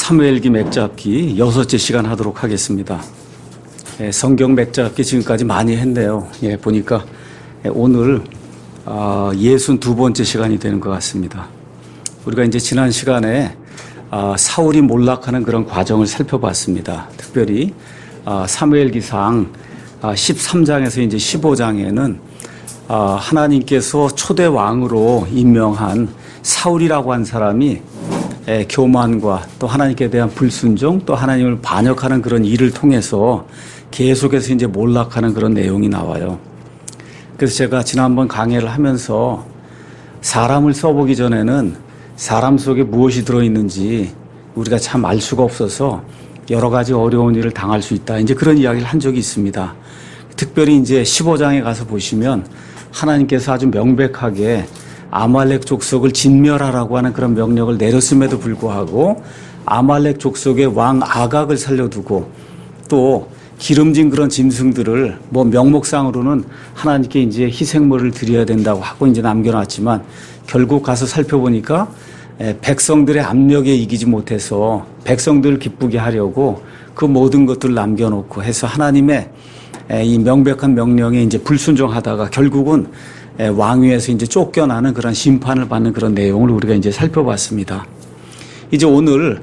사무엘기 맥잡기 6째 시간 하도록 하겠습니다. 성경 맥잡기 지금까지 많이 했네요. 보니까 오늘 62번째 시간이 되는 것 같습니다. 우리가 이제 지난 시간에 사울이 몰락하는 그런 과정을 살펴봤습니다. 특별히 사무엘기상 13장에서 이제 15장에는 하나님께서 초대 왕으로 임명한 사울이라고 한 사람이 교만과 또 하나님께 대한 불순종 또 하나님을 반역하는 그런 일을 통해서 계속해서 이제 몰락하는 그런 내용이 나와요. 그래서 제가 지난번 강의를 하면서 사람을 써보기 전에는 사람 속에 무엇이 들어있는지 우리가 참 알 수가 없어서 여러 가지 어려운 일을 당할 수 있다. 이제 그런 이야기를 한 적이 있습니다. 특별히 이제 15장에 가서 보시면 하나님께서 아주 명백하게 아말렉 족속을 진멸하라고 하는 그런 명령을 내렸음에도 불구하고 아말렉 족속의 왕 아각을 살려두고 또 기름진 그런 짐승들을 명목상으로는 하나님께 이제 희생물을 드려야 된다고 하고 이제 남겨놨지만 결국 가서 살펴보니까 백성들의 압력에 이기지 못해서 백성들을 기쁘게 하려고 그 모든 것들을 남겨놓고 해서 하나님의 이 명백한 명령에 이제 불순종하다가 결국은 왕위에서 이제 쫓겨나는 그런 심판을 받는 그런 내용을 우리가 이제 살펴봤습니다. 이제 오늘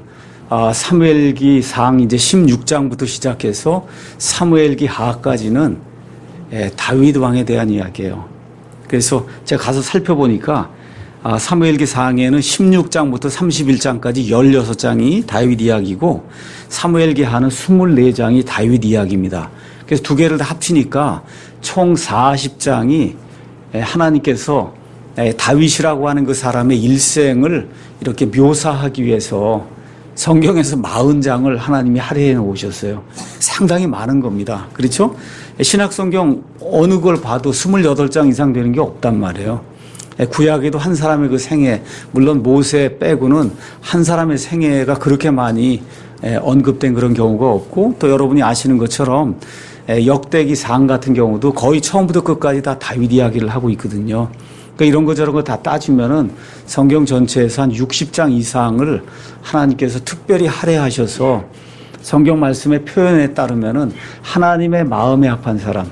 사무엘기상 이제 16장부터 시작해서 사무엘기 하까지는 다윗 왕에 대한 이야기예요. 그래서 제가 가서 살펴보니까 사무엘기상에는 16장부터 31장까지 16장이 다윗 이야기고 사무엘기하는 24장이 다윗 이야기입니다. 그래서 두 개를 다 합치니까 총 40장이 하나님께서 다윗이라고 하는 그 사람의 일생을 이렇게 묘사하기 위해서 성경에서 40장을 하나님이 할애해 놓으셨어요. 상당히 많은 겁니다. 그렇죠? 신약성경 어느 걸 봐도 28장 이상 되는 게 없단 말이에요. 구약에도 한 사람의 그 생애, 물론 모세 빼고는 한 사람의 생애가 그렇게 많이 언급된 그런 경우가 없고 또 여러분이 아시는 것처럼 역대기상 같은 경우도 거의 처음부터 끝까지 다 다윗 이야기를 하고 있거든요. 그러니까 이런 거 저런 거 다 따지면은 성경 전체에서 한 60장 이상을 하나님께서 특별히 할애하셔서 성경 말씀의 표현에 따르면은 하나님의 마음에 합한 사람,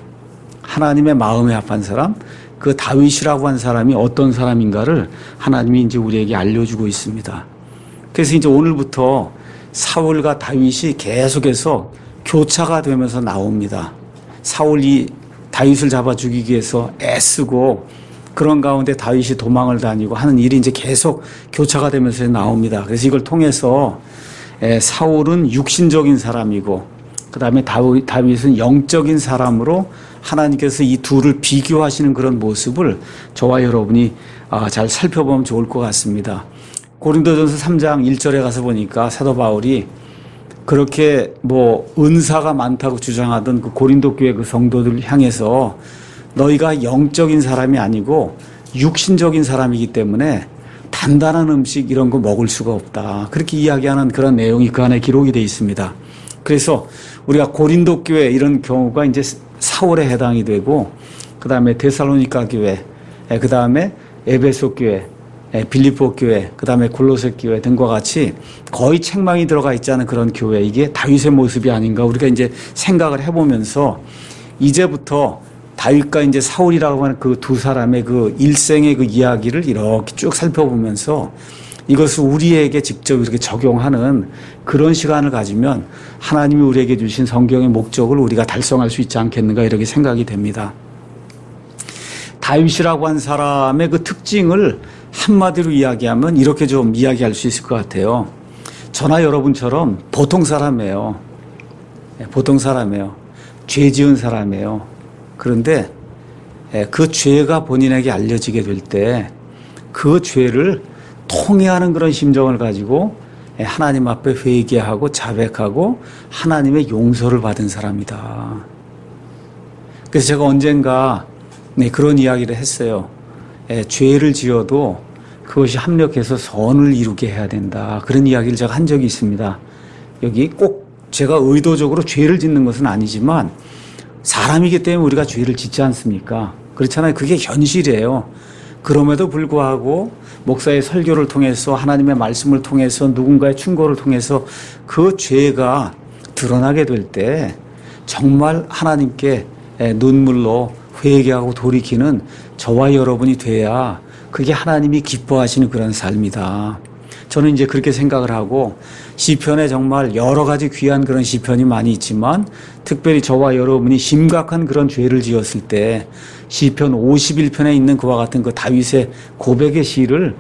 그 다윗이라고 한 사람이 어떤 사람인가를 하나님이 이제 우리에게 알려주고 있습니다. 그래서 이제 오늘부터 사울과 다윗이 계속해서 교차가 되면서 나옵니다. 사울이 다윗을 잡아 죽이기 위해서 애쓰고 그런 가운데 다윗이 도망을 다니고 하는 일이 이제 계속 교차가 되면서 나옵니다. 그래서 이걸 통해서 사울은 육신적인 사람이고 그 다음에 다윗은 영적인 사람으로 하나님께서 이 둘을 비교하시는 그런 모습을 저와 여러분이 잘 살펴보면 좋을 것 같습니다. 고린도전서 3장 1절에 가서 보니까 사도 바울이 그렇게 은사가 많다고 주장하던 그 고린도 교회 그 성도들을 향해서 너희가 영적인 사람이 아니고 육신적인 사람이기 때문에 단단한 음식 이런 거 먹을 수가 없다. 그렇게 이야기하는 그런 내용이 그 안에 기록이 되어 있습니다. 그래서 우리가 고린도 교회 이런 경우가 이제 사울에 해당이 되고 그 다음에 데살로니가 교회, 그 다음에 에베소 교회, 빌립보 교회, 그 다음에 골로새 교회 등과 같이 거의 책망이 들어가 있지 않은 그런 교회, 이게 다윗의 모습이 아닌가 우리가 이제 생각을 해보면서 이제부터 다윗과 이제 사울이라고 하는 그 두 사람의 그 일생의 그 이야기를 이렇게 쭉 살펴보면서 이것을 우리에게 직접 이렇게 적용하는 그런 시간을 가지면 하나님이 우리에게 주신 성경의 목적을 우리가 달성할 수 있지 않겠는가 이렇게 생각이 됩니다. 다윗이라고 한 사람의 그 특징을 한마디로 이야기하면 이렇게 좀 이야기할 수 있을 것 같아요. 저나 여러분처럼 보통 사람이에요. 죄 지은 사람이에요. 그런데 그 죄가 본인에게 알려지게 될 때 그 죄를 통회하는 그런 심정을 가지고 하나님 앞에 회개하고 자백하고 하나님의 용서를 받은 사람이다. 그래서 제가 언젠가 그런 이야기를 했어요. 죄를 지어도 그것이 합력해서 선을 이루게 해야 된다. 그런 이야기를 제가 한 적이 있습니다. 여기 꼭 제가 의도적으로 죄를 짓는 것은 아니지만 사람이기 때문에 우리가 죄를 짓지 않습니까? 그렇잖아요. 그게 현실이에요. 그럼에도 불구하고 목사의 설교를 통해서 하나님의 말씀을 통해서 누군가의 충고를 통해서 그 죄가 드러나게 될 때 정말 하나님께 눈물로 회개하고 돌이키는 저와 여러분이 돼야 그게 하나님이 기뻐하시는 그런 삶이다. 저는 이제 그렇게 생각을 하고 시편에 정말 여러 가지 귀한 그런 시편이 많이 있지만 특별히 저와 여러분이 심각한 그런 죄를 지었을 때 시편 51편에 있는 그와 같은 그 다윗의 고백의 시를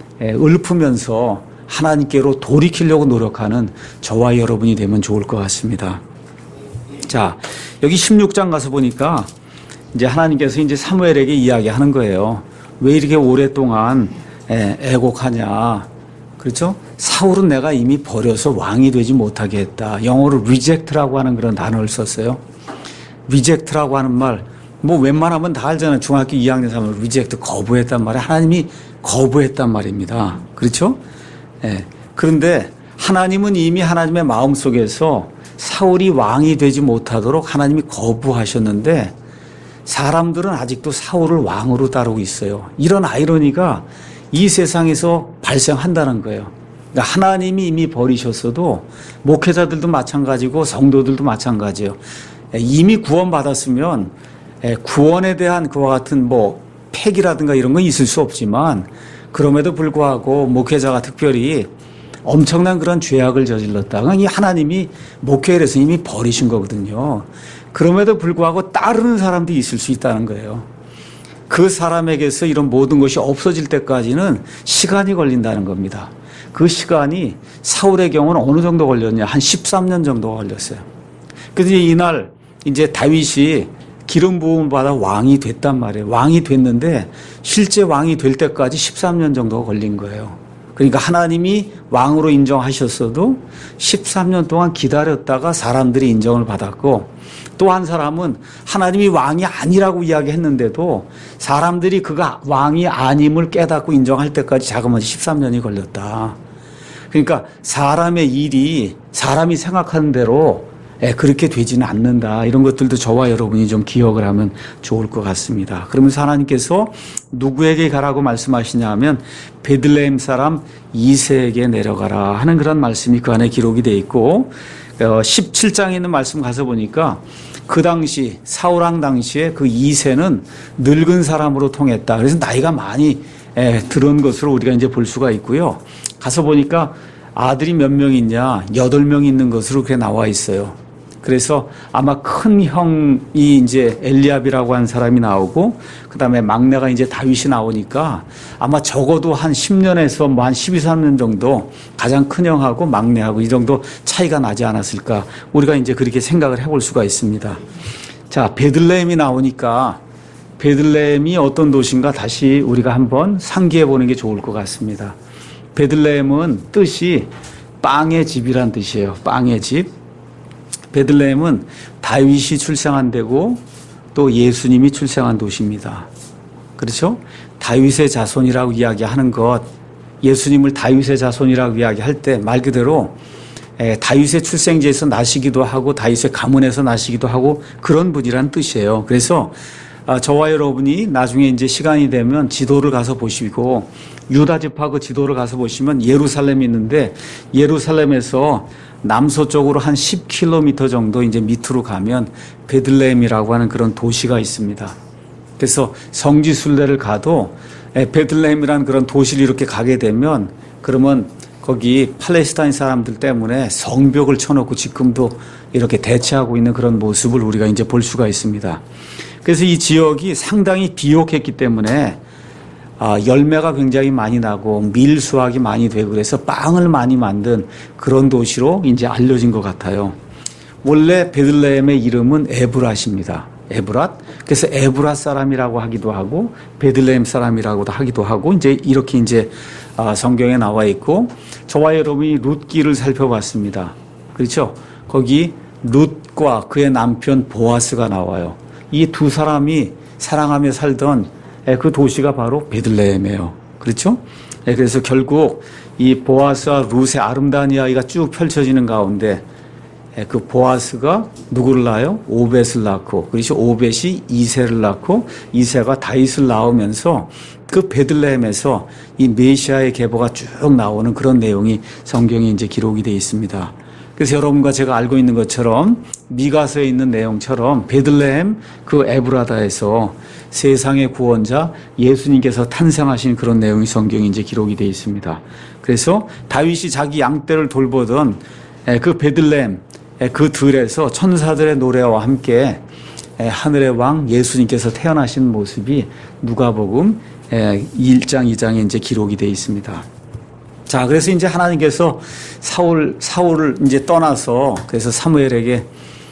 읊으면서 하나님께로 돌이키려고 노력하는 저와 여러분이 되면 좋을 것 같습니다. 자, 여기 16장 가서 보니까 이제 하나님께서 이제 사무엘에게 이야기하는 거예요. 왜 이렇게 오랫동안 애곡하냐. 그렇죠? 사울은 내가 이미 버려서 왕이 되지 못하게 했다. 영어로 reject라고 하는 그런 단어를 썼어요. reject라고 하는 말, 뭐 웬만하면 다 알잖아요. 중학교 2학년 사람은 reject, 거부했단 말이에요. 하나님이 거부했단 말입니다. 그렇죠? 예. 그런데 하나님은 이미 하나님의 마음속에서 사울이 왕이 되지 못하도록 하나님이 거부하셨는데 사람들은 아직도 사울을 왕으로 따르고 있어요. 이런 아이러니가 이 세상에서 발생한다는 거예요. 그러니까 하나님이 이미 버리셨어도 목회자들도 마찬가지고 성도들도 마찬가지예요. 이미 구원받았으면 구원에 대한 그와 같은 뭐 팩이라든가 이런 건 있을 수 없지만 그럼에도 불구하고 목회자가 특별히 엄청난 그런 죄악을 저질렀다가 이 하나님이 목회에서 이미 버리신 거거든요. 그럼에도 불구하고 따르는 사람도 있을 수 있다는 거예요. 그 사람에게서 이런 모든 것이 없어질 때까지는 시간이 걸린다는 겁니다. 그 시간이 사울의 경우는 어느 정도 걸렸냐? 한 13년 정도 걸렸어요. 그래서 이날 이제 다윗이 기름 부음을 받아 왕이 됐단 말이에요. 왕이 됐는데 실제 왕이 될 때까지 13년 정도가 걸린 거예요. 그러니까 하나님이 왕으로 인정하셨어도 13년 동안 기다렸다가 사람들이 인정을 받았고 또 한 사람은 하나님이 왕이 아니라고 이야기했는데도 사람들이 그가 왕이 아님을 깨닫고 인정할 때까지 자그마치 13년이 걸렸다. 그러니까 사람의 일이 사람이 생각하는 대로 그렇게 되지는 않는다. 이런 것들도 저와 여러분이 좀 기억을 하면 좋을 것 같습니다. 그러면서 하나님께서 누구에게 가라고 말씀하시냐 하면 베들레헴 사람 이새에게 내려가라 하는 그런 말씀이 그 안에 기록이 되어 있고 17장에 있는 말씀 가서 보니까 그 당시 사울왕 당시에 그 이새는 늙은 사람으로 통했다. 그래서 나이가 많이 들은 것으로 우리가 이제 볼 수가 있고요. 가서 보니까 아들이 몇 명 있냐? 8명 있는 것으로 그렇게 나와 있어요. 그래서 아마 큰 형이 이제 엘리압이라고 하는 사람이 나오고 그다음에 막내가 이제 다윗이 나오니까 아마 적어도 한 10년에서 뭐 한 12, 13년 정도 가장 큰 형하고 막내하고 이 정도 차이가 나지 않았을까. 우리가 이제 그렇게 생각을 해볼 수가 있습니다. 자, 베들레헴이 나오니까 베들레헴이 어떤 도시인가 다시 우리가 한번 상기해 보는 게 좋을 것 같습니다. 베들레헴은 뜻이 빵의 집이란 뜻이에요. 빵의 집. 베들레헴은 다윗이 출생한 데고 또 예수님이 출생한 도시입니다. 그렇죠? 다윗의 자손이라고 이야기하는 것, 예수님을 다윗의 자손이라고 이야기할 때 말 그대로 다윗의 출생지에서 나시기도 하고 다윗의 가문에서 나시기도 하고 그런 분이란 뜻이에요. 그래서 저와 여러분이 나중에 이제 시간이 되면 지도를 가서 보시고 유다 지파그 지도를 가서 보시면 예루살렘이 있는데 예루살렘에서 남서쪽으로 한 10km 정도 이제 밑으로 가면 베들레헴이라고 하는 그런 도시가 있습니다. 그래서 성지 순례를 가도 베들레헴이라는 그런 도시를 이렇게 가게 되면 그러면 거기 팔레스타인 사람들 때문에 성벽을 쳐놓고 지금도 이렇게 대체하고 있는 그런 모습을 우리가 이제 볼 수가 있습니다. 그래서 이 지역이 상당히 비옥했기 때문에 열매가 굉장히 많이 나고 밀 수확이 많이 되고 그래서 빵을 많이 만든 그런 도시로 이제 알려진 것 같아요. 원래 베들레헴의 이름은 에브랏입니다. 에브랏. 그래서 에브랏 사람이라고 하기도 하고 베들레헴 사람이라고도 하기도 하고 이제 이렇게 이제 성경에 나와 있고 저와 여러분이 룻기를 살펴봤습니다. 그렇죠? 거기 룻과 그의 남편 보아스가 나와요. 이 두 사람이 사랑하며 살던 그 도시가 바로 베들레헴이에요. 그렇죠? 그래서 결국 이 보아스와 룻의 아름다운 이야기가 쭉 펼쳐지는 가운데 그 보아스가 누구를 낳아요? 오벳을 낳고, 그래서 오벳이 이새를 낳고, 이새가 다윗을 낳으면서 그 베들레헴에서 이 메시아의 계보가 쭉 나오는 그런 내용이 성경에 이제 기록이 되어 있습니다. 그래서 여러분과 제가 알고 있는 것처럼 미가서에 있는 내용처럼 베들레헴 그 에브라다에서 세상의 구원자 예수님께서 탄생하신 그런 내용이 성경에 이제 기록이 되어 있습니다. 그래서 다윗이 자기 양떼를 돌보던 그 베들레헴 그 들에서 천사들의 노래와 함께 하늘의 왕 예수님께서 태어나신 모습이 누가복음 1장 2장에 이제 기록이 되어 있습니다. 자, 그래서 이제 하나님께서 사울을 이제 떠나서 그래서 사무엘에게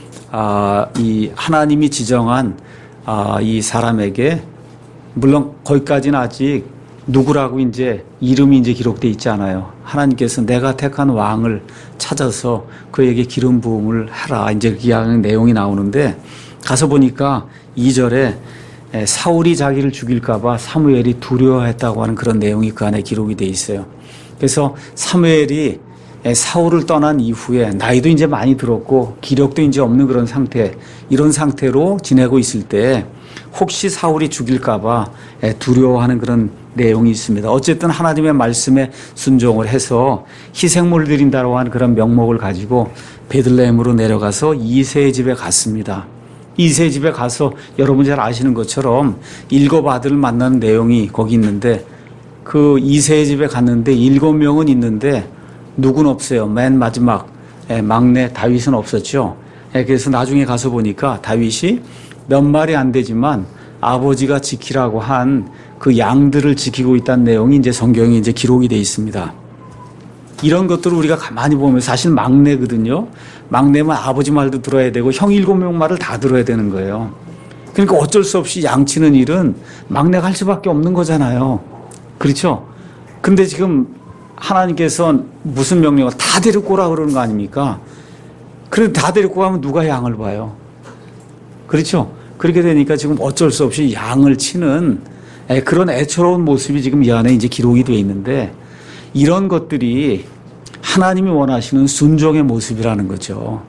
이 하나님이 지정한 이 사람에게 물론 거기까지는 아직 누구라고 이제 이름이 이제 기록되어 있지 않아요. 하나님께서 내가 택한 왕을 찾아서 그에게 기름 부음을 해라. 이제 그 내용이 나오는데 가서 보니까 2절에 사울이 자기를 죽일까봐 사무엘이 두려워했다고 하는 그런 내용이 그 안에 기록이 되어 있어요. 그래서 사무엘이 사울을 떠난 이후에 나이도 이제 많이 들었고 기력도 이제 없는 그런 상태, 이런 상태로 지내고 있을 때 혹시 사울이 죽일까봐 두려워하는 그런 내용이 있습니다. 어쨌든 하나님의 말씀에 순종을 해서 희생물 드린다고 하는 그런 명목을 가지고 베들레헴으로 내려가서 이새의 집에 갔습니다. 이새의 집에 가서 여러분 잘 아시는 것처럼 7 아들을 만나는 내용이 거기 있는데 그 이새의 집에 갔는데 7명은 있는데 누구는 없어요. 맨 마지막 막내 다윗은 없었죠. 그래서 나중에 가서 보니까 다윗이 몇 마리 안 되지만 아버지가 지키라고 한 그 양들을 지키고 있다는 내용이 이제 성경에 이제 기록이 되어 있습니다. 이런 것들을 우리가 가만히 보면 사실 막내거든요. 막내면 아버지 말도 들어야 되고 형 7명 말을 다 들어야 되는 거예요. 그러니까 어쩔 수 없이 양치는 일은 막내가 할 수밖에 없는 거잖아요. 그렇죠? 근데 지금 하나님께서 무슨 명령을 다 데리고 오라 그러는 거 아닙니까? 그래도 다 데리고 가면 누가 양을 봐요? 그렇죠? 그렇게 되니까 지금 어쩔 수 없이 양을 치는 그런 애처로운 모습이 지금 이 안에 이제 기록이 되어 있는데 이런 것들이 하나님이 원하시는 순종의 모습이라는 거죠.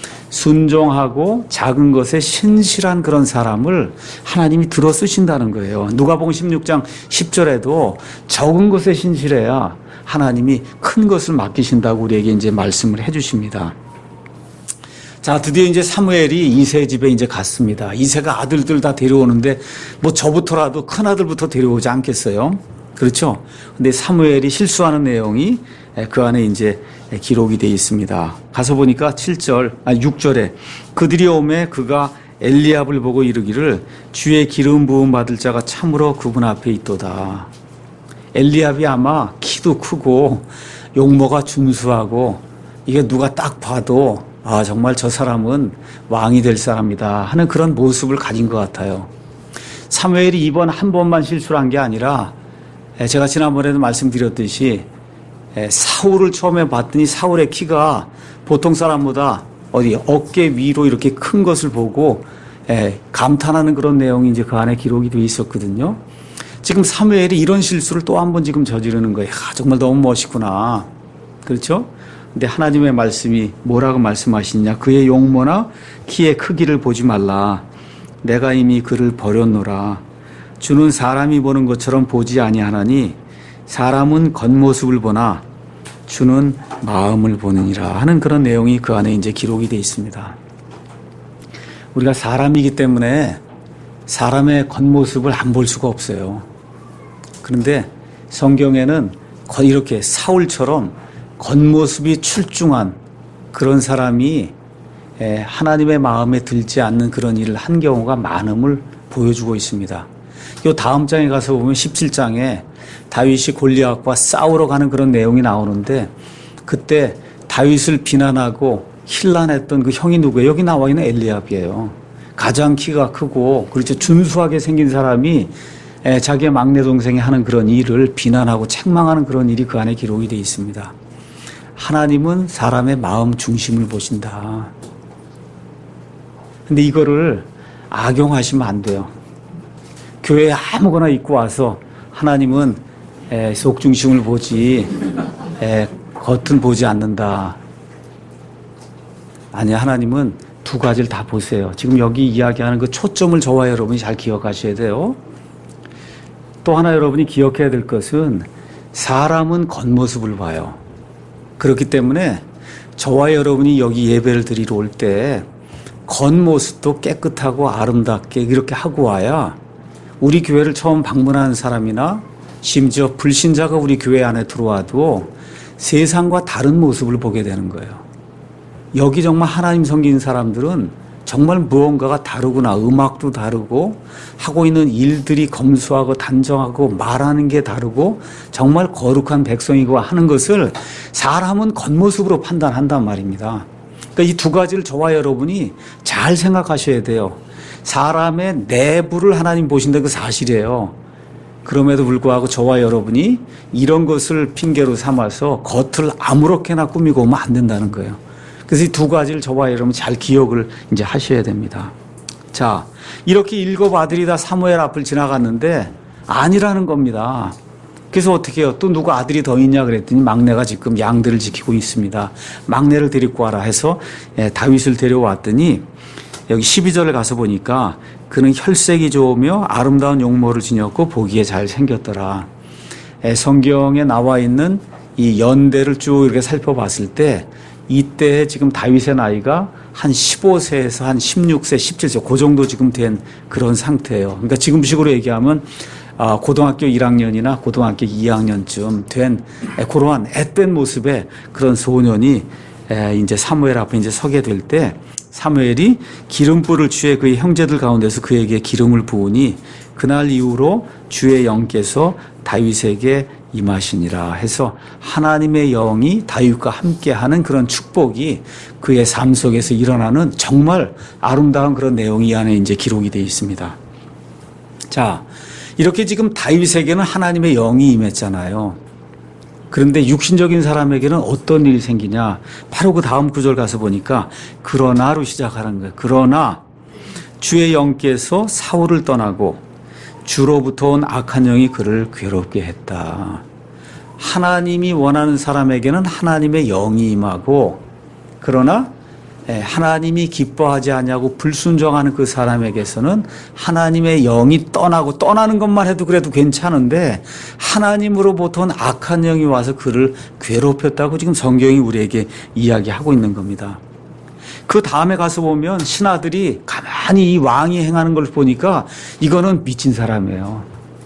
순종하고 작은 것에 신실한 그런 사람을 하나님이 들어 쓰신다는 거예요. 누가복음 16장 10절에도 적은 것에 신실해야 하나님이 큰 것을 맡기신다고 우리에게 이제 말씀을 해 주십니다. 자, 드디어 이제 사무엘이 이새 집에 이제 갔습니다. 이새가 아들들 다 데려오는데 뭐 저부터라도 큰 아들부터 데려오지 않겠어요? 그렇죠? 근데 사무엘이 실수하는 내용이 그 안에 이제 기록이 되어 있습니다. 가서 보니까 6절에 그들이 오매 그가 엘리압을 보고 이르기를 주의 기름 부음 받을 자가 참으로 그분 앞에 있도다. 엘리압이 아마 키도 크고 용모가 준수하고 이게 누가 딱 봐도 정말 저 사람은 왕이 될 사람이다 하는 그런 모습을 가진 것 같아요. 사무엘이 이번 한 번만 실수를 한 게 아니라 제가 지난번에도 말씀드렸듯이 사울을 처음에 봤더니 사울의 키가 보통 사람보다 어깨 위로 이렇게 큰 것을 보고 감탄하는 그런 내용이 이제 그 안에 기록이 되어 있었거든요. 지금 사무엘이 이런 실수를 또 한 번 지금 저지르는 거예요. 정말 너무 멋있구나. 그렇죠? 근데 하나님의 말씀이 뭐라고 말씀하시냐? 그의 용모나 키의 크기를 보지 말라. 내가 이미 그를 버렸노라. 주는 사람이 보는 것처럼 보지 아니하나니 사람은 겉모습을 보나 주는 마음을 보느니라 하는 그런 내용이 그 안에 이제 기록이 되어 있습니다. 우리가 사람이기 때문에 사람의 겉모습을 안 볼 수가 없어요. 그런데 성경에는 이렇게 사울처럼 겉모습이 출중한 그런 사람이 하나님의 마음에 들지 않는 그런 일을 한 경우가 많음을 보여주고 있습니다. 요 다음 장에 가서 보면 17장에 다윗이 골리앗과 싸우러 가는 그런 내용이 나오는데 그때 다윗을 비난하고 힐난했던 그 형이 누구예요? 여기 나와 있는 엘리압이에요. 가장 키가 크고 그렇죠. 준수하게 생긴 사람이 자기의 막내 동생이 하는 그런 일을 비난하고 책망하는 그런 일이 그 안에 기록이 되어 있습니다. 하나님은 사람의 마음 중심을 보신다. 근데 이거를 악용하시면 안 돼요. 교회에 아무거나 입고 와서 하나님은 속 중심을 보지 겉은 보지 않는다. 아니, 하나님은 두 가지를 다 보세요. 지금 여기 이야기하는 그 초점을 저와 여러분이 잘 기억하셔야 돼요. 또 하나 여러분이 기억해야 될 것은 사람은 겉모습을 봐요. 그렇기 때문에 저와 여러분이 여기 예배를 드리러 올 때 겉모습도 깨끗하고 아름답게 이렇게 하고 와야 우리 교회를 처음 방문하는 사람이나 심지어 불신자가 우리 교회 안에 들어와도 세상과 다른 모습을 보게 되는 거예요. 여기 정말 하나님 섬기는 사람들은 정말 무언가가 다르구나. 음악도 다르고 하고 있는 일들이 검소하고 단정하고 말하는 게 다르고 정말 거룩한 백성이고 하는 것을 사람은 겉모습으로 판단한단 말입니다. 그러니까 이 두 가지를 저와 여러분이 잘 생각하셔야 돼요. 사람의 내부를 하나님 보신다는 그 사실이에요. 그럼에도 불구하고 저와 여러분이 이런 것을 핑계로 삼아서 겉을 아무렇게나 꾸미고 오면 안 된다는 거예요. 그래서 이 두 가지를 저와 여러분 잘 기억을 이제 하셔야 됩니다. 자, 이렇게 일곱 아들이 다 사무엘 앞을 지나갔는데 아니라는 겁니다. 그래서 어떻게 해요? 또 누구 아들이 더 있냐 그랬더니 막내가 지금 양들을 지키고 있습니다. 막내를 데리고 와라 해서 다윗을 데려왔더니 여기 12절에 가서 보니까 그는 혈색이 좋으며 아름다운 용모를 지녔고 보기에 잘 생겼더라. 성경에 나와 있는 이 연대를 쭉 이렇게 살펴봤을 때 이때 지금 다윗의 나이가 한 15세에서 한 16세, 17세 그 정도 지금 된 그런 상태예요. 그러니까 지금식으로 얘기하면 고등학교 1학년이나 고등학교 2학년쯤 된 그러한 앳된 모습의 그런 소년이 이제 사무엘 앞에 이제 서게 될 때 사무엘이 기름불을 취해 그의 형제들 가운데서 그에게 기름을 부으니 그날 이후로 주의 영께서 다윗에게 임하시니라 해서 하나님의 영이 다윗과 함께하는 그런 축복이 그의 삶 속에서 일어나는 정말 아름다운 그런 내용이 이 안에 이제 기록이 되어 있습니다. 자, 이렇게 지금 다윗에게는 하나님의 영이 임했잖아요. 그런데 육신적인 사람에게는 어떤 일이 생기냐? 바로 그 다음 구절 가서 보니까 그러나로 시작하는 거예요. 그러나 주의 영께서 사울을 떠나고 주로부터 온 악한 영이 그를 괴롭게 했다. 하나님이 원하는 사람에게는 하나님의 영이 임하고 그러나 하나님이 기뻐하지 않냐고 불순종하는 그 사람에게서는 하나님의 영이 떠나고 떠나는 것만 해도 그래도 괜찮은데 하나님으로부터 온 악한 영이 와서 그를 괴롭혔다고 지금 성경이 우리에게 이야기하고 있는 겁니다. 그 다음에 가서 보면 신하들이 가만히 이 왕이 행하는 걸 보니까 이거는 미친 사람이에요.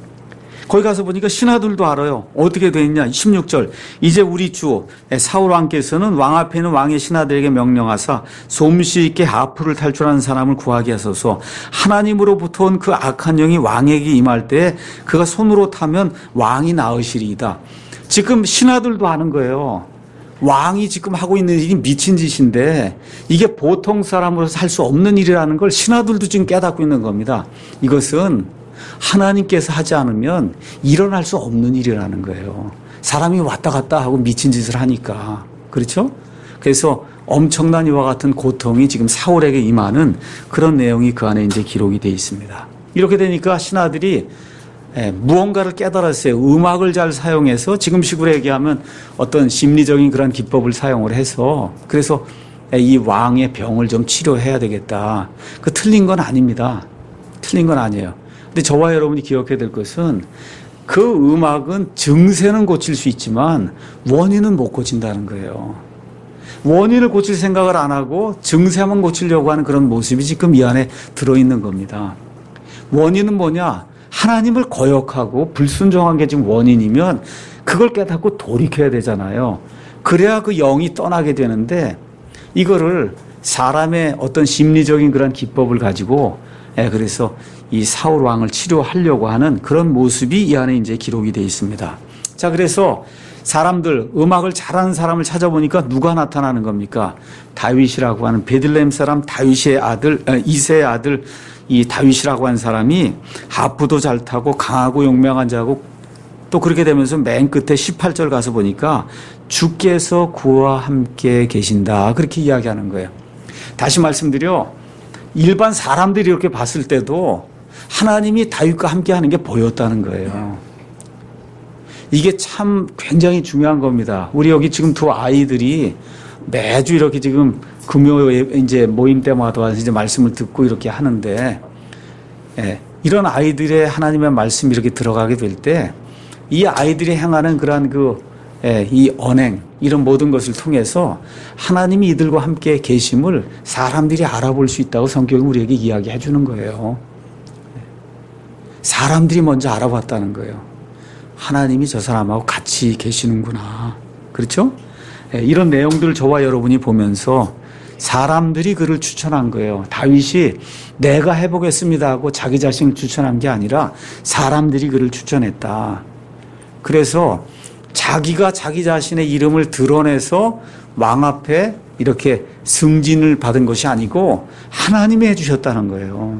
거기 가서 보니까 신하들도 알아요. 어떻게 돼 있냐. 16절. 이제 우리 주 사울 왕께서는 왕 앞에 있는 왕의 신하들에게 명령하사 솜씨 있게 하프를 탈출하는 사람을 구하게 하소서. 하나님으로부터 온 그 악한 영이 왕에게 임할 때 그가 손으로 타면 왕이 나으시리이다. 지금 신하들도 아는 거예요. 왕이 지금 하고 있는 일이 미친 짓인데 이게 보통 사람으로서 할 수 없는 일이라는 걸 신하들도 지금 깨닫고 있는 겁니다. 이것은 하나님께서 하지 않으면 일어날 수 없는 일이라는 거예요. 사람이 왔다 갔다 하고 미친 짓을 하니까. 그렇죠? 그래서 엄청난 이와 같은 고통이 지금 사울에게 임하는 그런 내용이 그 안에 이제 기록이 되어 있습니다. 이렇게 되니까 신하들이 무언가를 깨달았어요. 음악을 잘 사용해서 지금식으로 얘기하면 어떤 심리적인 그런 기법을 사용을 해서 그래서 이 왕의 병을 좀 치료해야 되겠다. 그 틀린 건 아닙니다. 틀린 건 아니에요. 근데 저와 여러분이 기억해야 될 것은 그 음악은 증세는 고칠 수 있지만 원인은 못 고친다는 거예요. 원인을 고칠 생각을 안 하고 증세만 고치려고 하는 그런 모습이 지금 이 안에 들어있는 겁니다. 원인은 뭐냐? 하나님을 거역하고 불순종한 게 지금 원인이면 그걸 깨닫고 돌이켜야 되잖아요. 그래야 그 영이 떠나게 되는데 이거를 사람의 어떤 심리적인 그런 기법을 가지고 그래서 이 사울 왕을 치료하려고 하는 그런 모습이 이 안에 이제 기록이 되어 있습니다. 자, 그래서 사람들, 음악을 잘하는 사람을 찾아보니까 누가 나타나는 겁니까? 다윗이라고 하는 베들레헴 사람 다윗의 아들, 이새의 아들 이 다윗이라고 하는 사람이 하프도 잘 타고 강하고 용맹한 자고 또 그렇게 되면서 맨 끝에 18절 가서 보니까 주께서 그와 함께 계신다. 그렇게 이야기하는 거예요. 다시 말씀드려 일반 사람들이 이렇게 봤을 때도 하나님이 다윗과 함께 하는 게 보였다는 거예요. 이게 참 굉장히 중요한 겁니다. 우리 여기 지금 두 아이들이 매주 이렇게 지금 금요일 이제 모임 때마다 와서 이제 말씀을 듣고 이렇게 하는데, 이런 아이들의 하나님의 말씀이 이렇게 들어가게 될 때, 이 아이들이 행하는 그러한 이 언행, 이런 모든 것을 통해서 하나님이 이들과 함께 계심을 사람들이 알아볼 수 있다고 성경이 우리에게 이야기해 주는 거예요. 사람들이 먼저 알아봤다는 거예요. 하나님이 저 사람하고 같이 계시는구나. 그렇죠? 이런 내용들을 저와 여러분이 보면서 사람들이 그를 추천한 거예요. 다윗이 내가 해보겠습니다 하고 자기 자신을 추천한 게 아니라 사람들이 그를 추천했다. 그래서 자기가 자기 자신의 이름을 드러내서 왕 앞에 이렇게 승진을 받은 것이 아니고 하나님이 해주셨다는 거예요.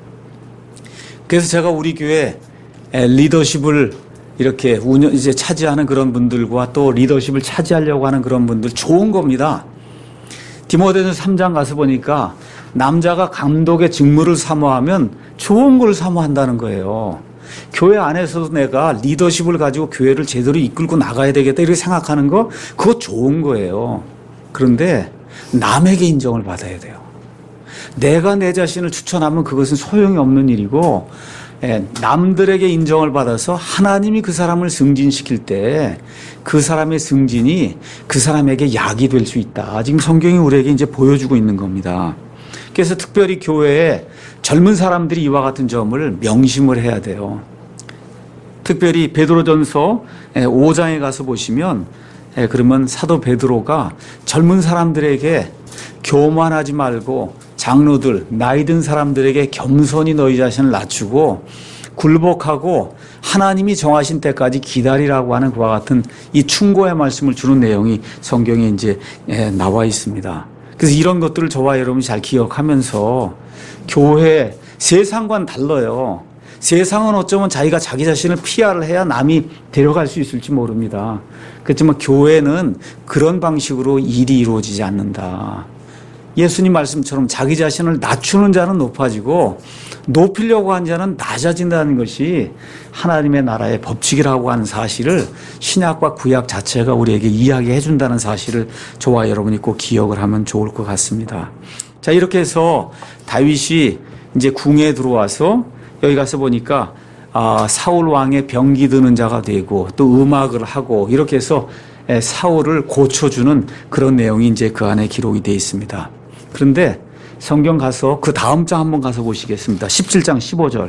그래서 제가 우리 교회 리더십을 이렇게 이제 차지하는 그런 분들과 또 리더십을 차지하려고 하는 그런 분들 좋은 겁니다. 디모데전서 3장 가서 보니까 남자가 감독의 직무를 사모하면 좋은 걸 사모한다는 거예요. 교회 안에서도 내가 리더십을 가지고 교회를 제대로 이끌고 나가야 되겠다 이렇게 생각하는 거 그거 좋은 거예요. 그런데 남에게 인정을 받아야 돼요. 내가 내 자신을 추천하면 그것은 소용이 없는 일이고 남들에게 인정을 받아서 하나님이 그 사람을 승진시킬 때 그 사람의 승진이 그 사람에게 약이 될 수 있다. 지금 성경이 우리에게 이제 보여주고 있는 겁니다. 그래서 특별히 교회에 젊은 사람들이 이와 같은 점을 명심을 해야 돼요. 특별히 베드로전서 5장에 가서 보시면 그러면 사도 베드로가 젊은 사람들에게 교만하지 말고 장로들, 나이 든 사람들에게 겸손히 너희 자신을 낮추고 굴복하고 하나님이 정하신 때까지 기다리라고 하는 그와 같은 이 충고의 말씀을 주는 내용이 성경에 이제 나와 있습니다. 그래서 이런 것들을 저와 여러분이 잘 기억하면서 교회, 세상과는 달라요. 세상은 어쩌면 자기가 자기 자신을 PR을 해야 남이 데려갈 수 있을지 모릅니다. 그렇지만 교회는 그런 방식으로 일이 이루어지지 않는다. 예수님 말씀처럼 자기 자신을 낮추는 자는 높아지고 높이려고 하는 자는 낮아진다는 것이 하나님의 나라의 법칙이라고 하는 사실을 신약과 구약 자체가 우리에게 이야기해 준다는 사실을 저와 여러분이 꼭 기억을 하면 좋을 것 같습니다. 자, 이렇게 해서 다윗이 이제 궁에 들어와서 여기 가서 보니까 사울 왕의 병기 드는 자가 되고 또 음악을 하고 이렇게 해서 사울을 고쳐주는 그런 내용이 이제 그 안에 기록이 되어 있습니다. 그런데 성경 가서 그 다음 장 한번 가서 보시겠습니다. 17장 15절.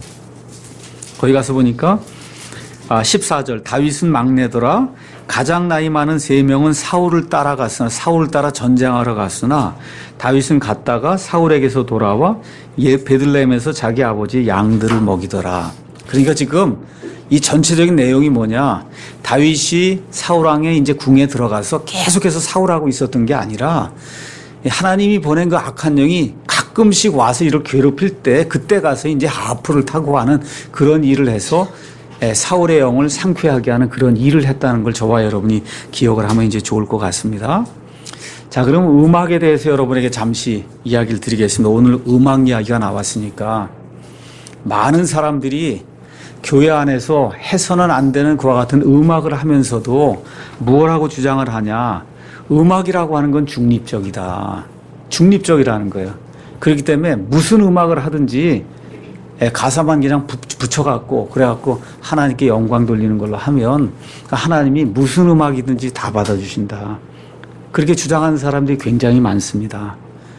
거기 가서 보니까 14절. 다윗은 막내더라. 가장 나이 많은 3명은 사울을 따라 전쟁하러 갔으나 다윗은 갔다가 사울에게서 돌아와 베들레헴에서 자기 아버지 양들을 먹이더라. 그러니까 지금 이 전체적인 내용이 뭐냐? 다윗이 사울 왕의 이제 궁에 들어가서 계속해서 사울하고 있었던 게 아니라 하나님이 보낸 그 악한 영이 가끔씩 와서 이를 괴롭힐 때 그때 가서 이제 하프를 타고 하는 그런 일을 해서 사울의 영을 상쾌하게 하는 그런 일을 했다는 걸 저와 여러분이 기억을 하면 이제 좋을 것 같습니다. 자, 그럼 음악에 대해서 여러분에게 잠시 이야기를 드리겠습니다. 오늘 음악 이야기가 나왔으니까 많은 사람들이 교회 안에서 해서는 안 되는 그와 같은 음악을 하면서도 무엇 하고 주장을 하냐? 음악이라고 하는 건 중립적이다. 중립적이라는 거예요. 그렇기 때문에 무슨 음악을 하든지 가사만 그냥 붙여갖고 그래갖고 하나님께 영광 돌리는 걸로 하면 하나님이 무슨 음악이든지 다 받아주신다. 그렇게 주장하는 사람들이 굉장히 많습니다.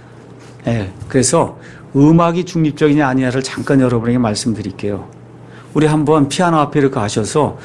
그래서 음악이 중립적이냐 아니냐를 잠깐 여러분에게 말씀드릴게요. 우리 한번 피아노 앞에 이렇게 가셔서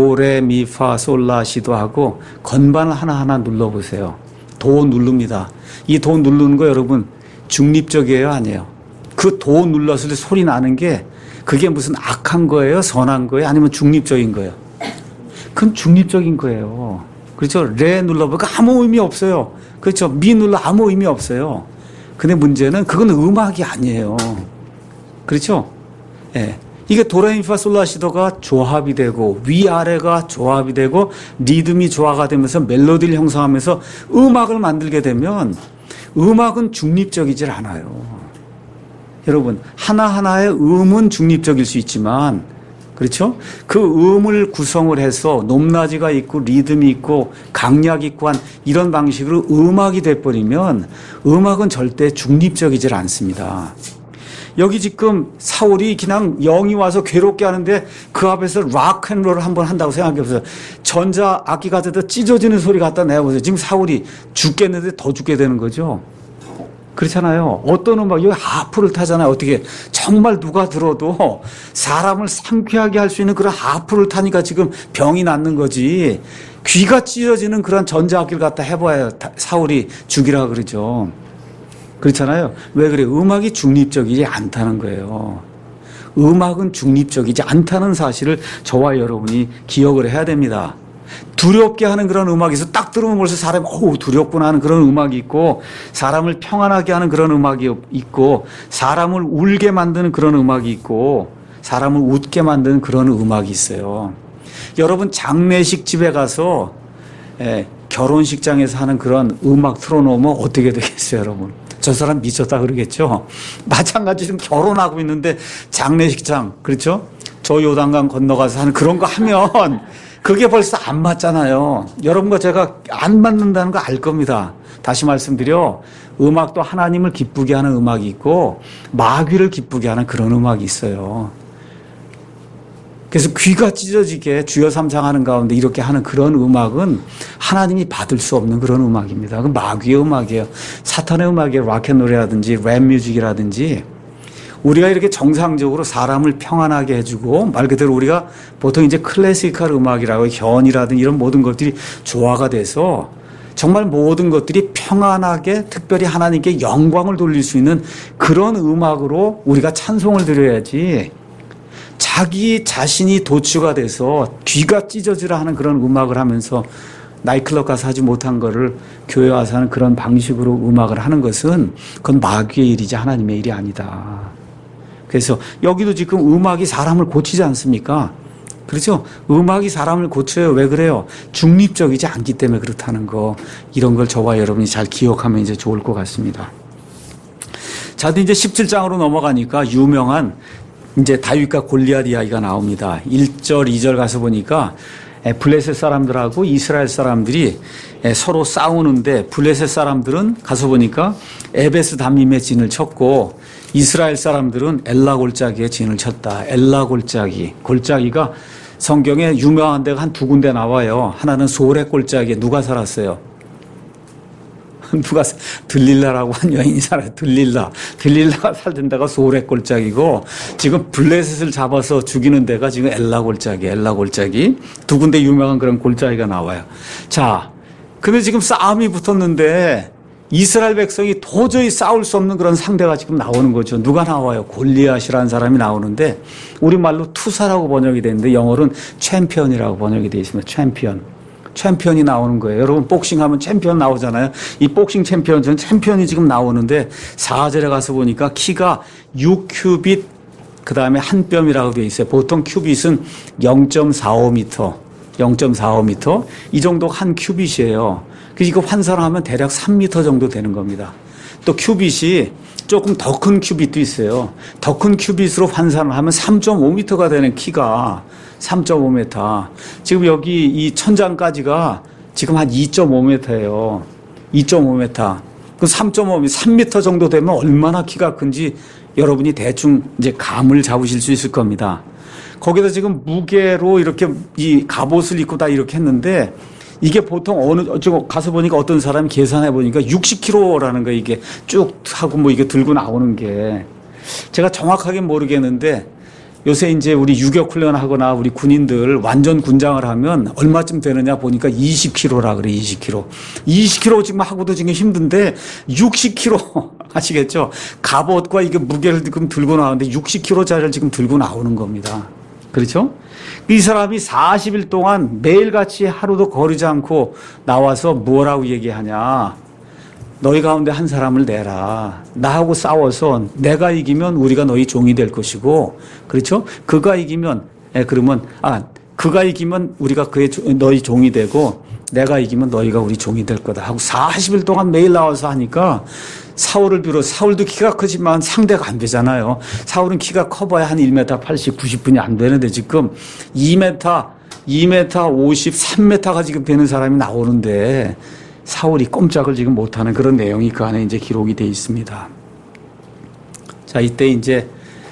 도레미파솔라시도 하고 건반을 하나하나 눌러보세요. 도 누릅니다. 이 도 누르는 거 여러분 중립적이에요 아니에요? 그 도 눌렀을 때 소리 나는 게 그게 무슨 악한 거예요? 선한 거예요? 아니면 중립적인 거예요? 그건 중립적인 거예요. 그렇죠? 레 눌러보니까 아무 의미 없어요. 그렇죠? 미 눌러 아무 의미 없어요. 근데 문제는 그건 음악이 아니에요. 그렇죠? 이게 도레미파솔라시도가 조합이 되고 위아래가 조합이 되고 리듬이 조화가 되면서 멜로디를 형성하면서 음악을 만들게 되면 음악은 중립적이질 않아요. 여러분 하나하나의 음은 중립적일 수 있지만 그렇죠? 그 음을 구성을 해서 높낮이가 있고 리듬이 있고 강약 있고 한 이런 방식으로 음악이 돼버리면 음악은 절대 중립적이질 않습니다. 여기 지금 사울이 그냥 영이 와서 괴롭게 하는데 그 앞에서 락앤롤을 한번 한다고 생각해보세요. 전자 악기 같은 데 찢어지는 소리 갖다 내보세요. 지금 사울이 죽겠는데 더 죽게 되는 거죠. 그렇잖아요. 어떤 음악, 여기 하프를 타잖아요. 어떻게 정말 누가 들어도 사람을 상쾌하게 할 수 있는 그런 하프를 타니까 지금 병이 낫는 거지. 귀가 찢어지는 그런 전자악기를 갖다 해봐야 사울이 죽이라 그러죠. 그렇잖아요. 왜 그래요? 음악이 중립적이지 않다는 거예요. 음악은 중립적이지 않다는 사실을 저와 여러분이 기억을 해야 됩니다. 두렵게 하는 그런 음악이 있어. 딱 들으면 벌써 사람이 두렵구나 하는 그런 음악이 있고, 사람을 평안하게 하는 그런 음악이 있고, 사람을 울게 만드는 그런 음악이 있고, 사람을 웃게 만드는 그런 음악이 있어요. 여러분 장례식 집에 가서 결혼식장에서 하는 그런 음악 틀어놓으면 어떻게 되겠어요, 여러분? 저 사람 미쳤다 그러겠죠? 마찬가지로 결혼하고 있는데 장례식장, 그렇죠? 저 요단강 건너가서 하는 그런 거 하면 그게 벌써 안 맞잖아요. 여러분과 제가 안 맞는다는 거 알 겁니다. 다시 말씀드려, 음악도 하나님을 기쁘게 하는 음악이 있고 마귀를 기쁘게 하는 그런 음악이 있어요. 그래서 귀가 찢어지게 주여 삼상하는 가운데 이렇게 하는 그런 음악은 하나님이 받을 수 없는 그런 음악입니다. 그 마귀의 음악이에요. 사탄의 음악이에요. 락앤롤이라든지 랩뮤직이라든지. 우리가 이렇게 정상적으로 사람을 평안하게 해주고, 말 그대로 우리가 보통 이제 클래시컬 음악이라고 현이라든지 이런 모든 것들이 조화가 돼서 정말 모든 것들이 평안하게 특별히 하나님께 영광을 돌릴 수 있는 그런 음악으로 우리가 찬송을 드려야지, 자기 자신이 도취가 돼서 귀가 찢어지라 하는 그런 음악을 하면서 나이클럽 가서 하지 못한 거를 교회 와서 하는 그런 방식으로 음악을 하는 것은 그건 마귀의 일이지 하나님의 일이 아니다. 그래서 여기도 지금 음악이 사람을 고치지 않습니까? 그렇죠? 음악이 사람을 고쳐요. 왜 그래요? 중립적이지 않기 때문에 그렇다는 거. 이런 걸 저와 여러분이 잘 기억하면 이제 좋을 것 같습니다. 자, 이제 17장으로 넘어가니까 유명한 이제 다윗과 골리앗 이야기가 나옵니다. 1절, 2절 가서 보니까 블레셋 사람들하고 이스라엘 사람들이 서로 싸우는데, 블레셋 사람들은 가서 보니까 에베스 담임의 진을 쳤고 이스라엘 사람들은 엘라 골짜기에 진을 쳤다. 엘라 골짜기. 골짜기가 성경에 유명한 데가 한 두 군데 나와요. 하나는 소렉 골짜기에 누가 살았어요? 들릴라라고 한 여인이 살아요. 들릴라가 살던 데가 소렉 골짜기고, 지금 블레셋을 잡아서 죽이는 데가 지금 엘라 골짜기. 두 군데 유명한 그런 골짜기가 나와요. 자, 근데 지금 싸움이 붙었는데 이스라엘 백성이 도저히 싸울 수 없는 그런 상대가 지금 나오는 거죠. 누가 나와요? 골리앗이라는 사람이 나오는데, 우리말로 투사라고 번역이 되는데 영어로는 챔피언이라고 번역이 되어 있습니다. 챔피언이 나오는 거예요. 여러분 복싱하면 챔피언 나오잖아요. 이 복싱 챔피언, 저는 챔피언이 지금 나오는데 4절에 가서 보니까 키가 6큐빗, 그 다음에 한 뼘이라고 되어 있어요. 보통 큐빗은 0.45m 이 정도가 한 큐빗이에요. 그래서 이거 환산하면 대략 3m 정도 되는 겁니다. 또 큐빗이 조금 더 큰 큐빗도 있어요. 더 큰 큐빗으로 환산을 하면 3.5m가 되는 키가 3.5m. 지금 여기 이 천장까지가 지금 한 2.5m예요. 2.5m. 그 3.5m, 3m 정도 되면 얼마나 키가 큰지 여러분이 대충 이제 감을 잡으실 수 있을 겁니다. 거기다 지금 무게로 이렇게 이 갑옷을 입고 다 이렇게 했는데, 이게 보통 저 가서 보니까 어떤 사람이 계산해 보니까 60kg라는 거, 이게 쭉 하고 뭐 이게 들고 나오는 게. 제가 정확하게 모르겠는데, 요새 이제 우리 유격 훈련 하거나 우리 군인들 완전 군장을 하면 얼마쯤 되느냐 보니까 20kg라 그래, 20kg. 20kg 지금 하고도 지금 힘든데 60kg 아시겠죠? 갑옷과 이게 무게를 지금 들고 나오는데 60kg짜리를 지금 들고 나오는 겁니다. 그렇죠? 이 사람이 40일 동안 매일같이 하루도 거르지 않고 나와서 뭐라고 얘기하냐. 너희 가운데 한 사람을 내라. 나하고 싸워서 내가 이기면 우리가 너희 종이 될 것이고, 그렇죠? 그가 이기면, 그러면, 그가 이기면 우리가 너희 종이 되고, 내가 이기면 너희가 우리 종이 될 거다 하고 40일 동안 매일 나와서 하니까 사울을 비롯 사울도 키가 크지만 상대가 안 되잖아요. 사울은 키가 커봐야 한 1m 80, 90분이 안 되는데 지금 2m 50, 3m가 지금 되는 사람이 나오는데 사울이 꼼짝을 지금 못하는 그런 내용이 그 안에 이제 기록이 되어 있습니다. 자, 이때 이제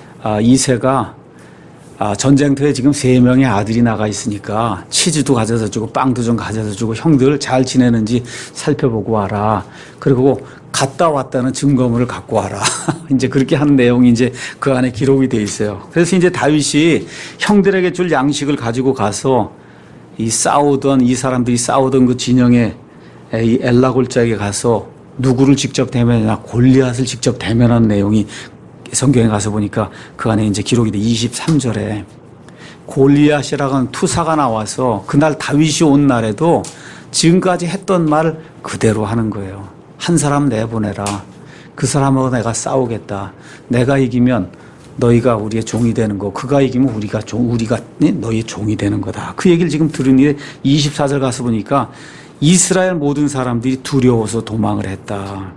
이새가 전쟁터에 지금 3명의 아들이 나가 있으니까 치즈도 가져다 주고 빵도 좀 가져다 주고 형들 잘 지내는지 살펴보고 와라. 그리고 갔다 왔다는 증거물을 갖고 와라. 이제 그렇게 하는 내용이 이제 그 안에 기록이 돼 있어요. 그래서 이제 다윗이 형들에게 줄 양식을 가지고 가서 이 사람들이 싸우던 그 진영에 이 엘라 골짜기에 가서 누구를 직접 대면하냐, 골리앗을 직접 대면하는 내용이 성경에 가서 보니까 그 안에 이제 기록이 돼 23절에 골리앗이라고 하는 투사가 나와서 그날 다윗이 온 날에도 지금까지 했던 말을 그대로 하는 거예요. 한 사람 내보내라. 그 사람하고 내가 싸우겠다. 내가 이기면 너희가 우리의 종이 되는 거. 그가 이기면 우리가 너희의 종이 되는 거다. 그 얘기를 지금 들으니 24절 가서 보니까 이스라엘 모든 사람들이 두려워서 도망을 했다.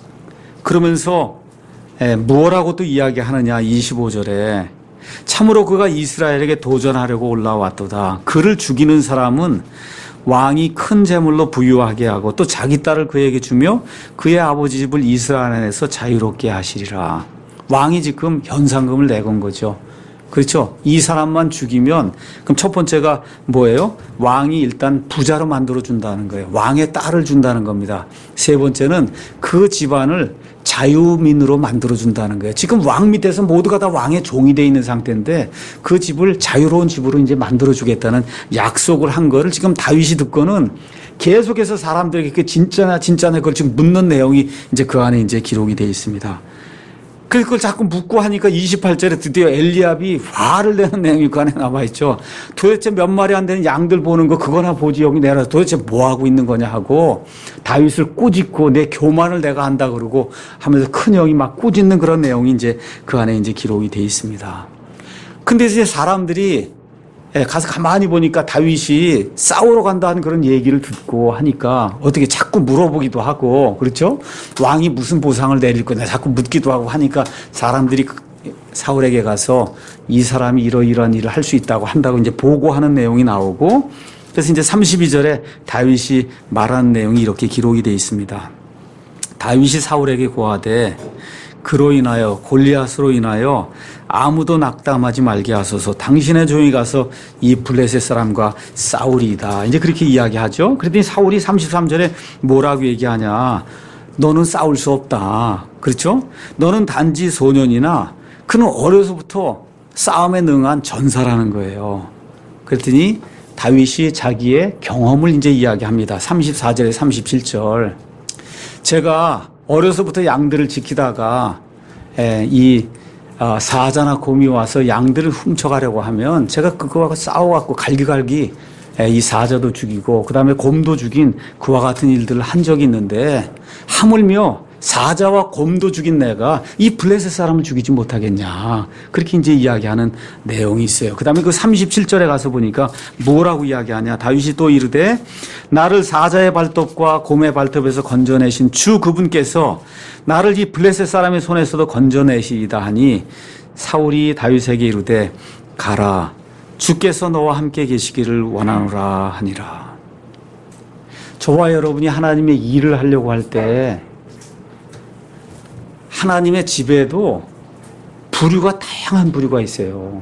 그러면서 무엇라고 또 이야기하느냐 25절에 참으로 그가 이스라엘에게 도전하려고 올라왔도다. 그를 죽이는 사람은 왕이 큰 재물로 부유하게 하고 또 자기 딸을 그에게 주며 그의 아버지 집을 이스라엘 안에서 자유롭게 하시리라. 왕이 지금 현상금을 내건 거죠. 그렇죠? 이 사람만 죽이면 그럼 첫 번째가 뭐예요? 왕이 일단 부자로 만들어준다는 거예요. 왕의 딸을 준다는 겁니다. 세 번째는 그 집안을 자유민으로 만들어준다는 거예요. 지금 왕 밑에서 모두가 다 왕의 종이 돼 있는 상태인데 그 집을 자유로운 집으로 이제 만들어주겠다는 약속을 한 거를 지금 다윗이 듣고는 계속해서 사람들에게 진짜냐 그걸 지금 묻는 내용이 이제 그 안에 이제 기록이 돼 있습니다. 그걸 자꾸 묻고 하니까 28절에 드디어 엘리압이 화를 내는 내용이 그 안에 나와 있죠. 도대체 몇 마리 안 되는 양들 보는 거 그거나 보지 여기 내가 도대체 뭐 하고 있는 거냐 하고 다윗을 꾸짖고 내 교만을 내가 한다 그러고 하면서 큰 형이 막 꾸짖는 그런 내용이 이제 그 안에 이제 기록이 돼 있습니다. 근데 이제 사람들이 가서 가만히 보니까 다윗이 싸우러 간다는 그런 얘기를 듣고 하니까 어떻게 자꾸 물어보기도 하고 그렇죠? 왕이 무슨 보상을 내릴 거냐 자꾸 묻기도 하고 하니까 사람들이 사울에게 가서 이 사람이 이러이러한 일을 할 수 있다고 한다고 이제 보고하는 내용이 나오고 그래서 이제 32절에 다윗이 말하는 내용이 이렇게 기록이 되어 있습니다. 다윗이 사울에게 고하되 그로 인하여 골리앗으로 인하여 아무도 낙담하지 말게 하소서. 당신의 종이 가서 이 블레셋 사람과 싸우리이다. 이제 그렇게 이야기하죠. 그랬더니 사울이 33절에 뭐라고 얘기하냐. 너는 싸울 수 없다. 그렇죠? 너는 단지 소년이나 그는 어려서부터 싸움에 능한 전사라는 거예요. 그랬더니 다윗이 자기의 경험을 이제 이야기합니다. 34절에 37절. 제가 어려서부터 양들을 지키다가 이 사자나 곰이 와서 양들을 훔쳐가려고 하면 제가 그거하고 싸워갖고 갈기갈기 이 사자도 죽이고 그 다음에 곰도 죽인 그와 같은 일들을 한 적이 있는데 하물며 사자와 곰도 죽인 내가 이 블레셋 사람을 죽이지 못하겠냐. 그렇게 이제 이야기하는 내용이 있어요. 그 다음에 그 37절에 가서 보니까 뭐라고 이야기하냐. 다윗이 또 이르되 나를 사자의 발톱과 곰의 발톱에서 건져내신 주 그분께서 나를 이 블레셋 사람의 손에서도 건져내시이다 하니 사울이 다윗에게 이르되 가라. 주께서 너와 함께 계시기를 원하노라 하니라. 저와 여러분이 하나님의 일을 하려고 할 때 하나님의 집에도 부류가 다양한 부류가 있어요.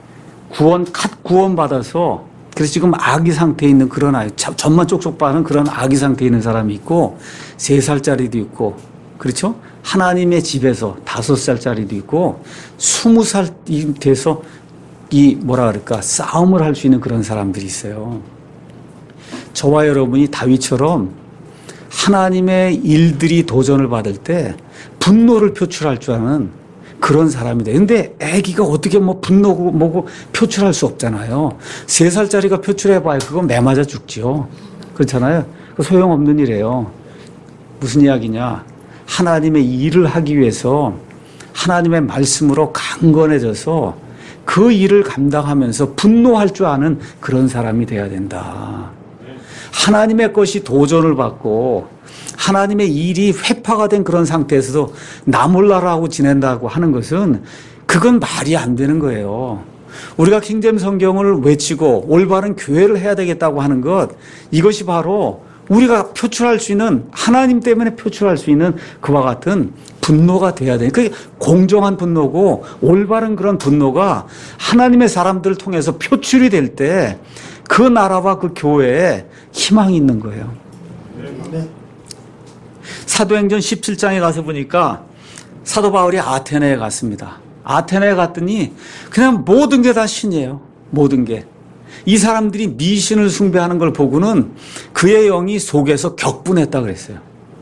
구원받아서 그래서 지금 아기 상태에 있는 그런 아이, 전만 쪽쪽 빠는 그런 아기 상태에 있는 사람이 있고 3살짜리도 있고 그렇죠? 하나님의 집에서 5살짜리도 있고 20살이 돼서 싸움을 할 수 있는 그런 사람들이 있어요. 저와 여러분이 다윗처럼 하나님의 일들이 도전을 받을 때 분노를 표출할 줄 아는 그런 사람이 돼. 근데 애기가 어떻게 분노고 뭐고 표출할 수 없잖아요. 3살짜리가 표출해봐야 그건 매 맞아 죽지요. 그렇잖아요. 소용없는 일이에요. 무슨 이야기냐. 하나님의 일을 하기 위해서 하나님의 말씀으로 강건해져서 그 일을 감당하면서 분노할 줄 아는 그런 사람이 돼야 된다. 하나님의 것이 도전을 받고 하나님의 일이 회파가 된 그런 상태에서도 나 몰라라 하고 지낸다고 하는 것은 그건 말이 안 되는 거예요. 우리가 킹제임 성경을 외치고 올바른 교회를 해야 되겠다고 하는 것, 이것이 바로 우리가 표출할 수 있는, 하나님 때문에 표출할 수 있는 그와 같은 분노가 돼야 돼요. 그게 공정한 분노고 올바른 그런 분노가 하나님의 사람들을 통해서 표출이 될 때 그 나라와 그 교회에 희망이 있는 거예요. 사도행전 17장에 가서 보니까 사도 바울이 아테네에 갔습니다. 아테네에 갔더니 그냥 모든 게 다 신이에요. 모든 게. 이 사람들이 미신을 숭배하는 걸 보고는 그의 영이 속에서 격분했다 그랬어요.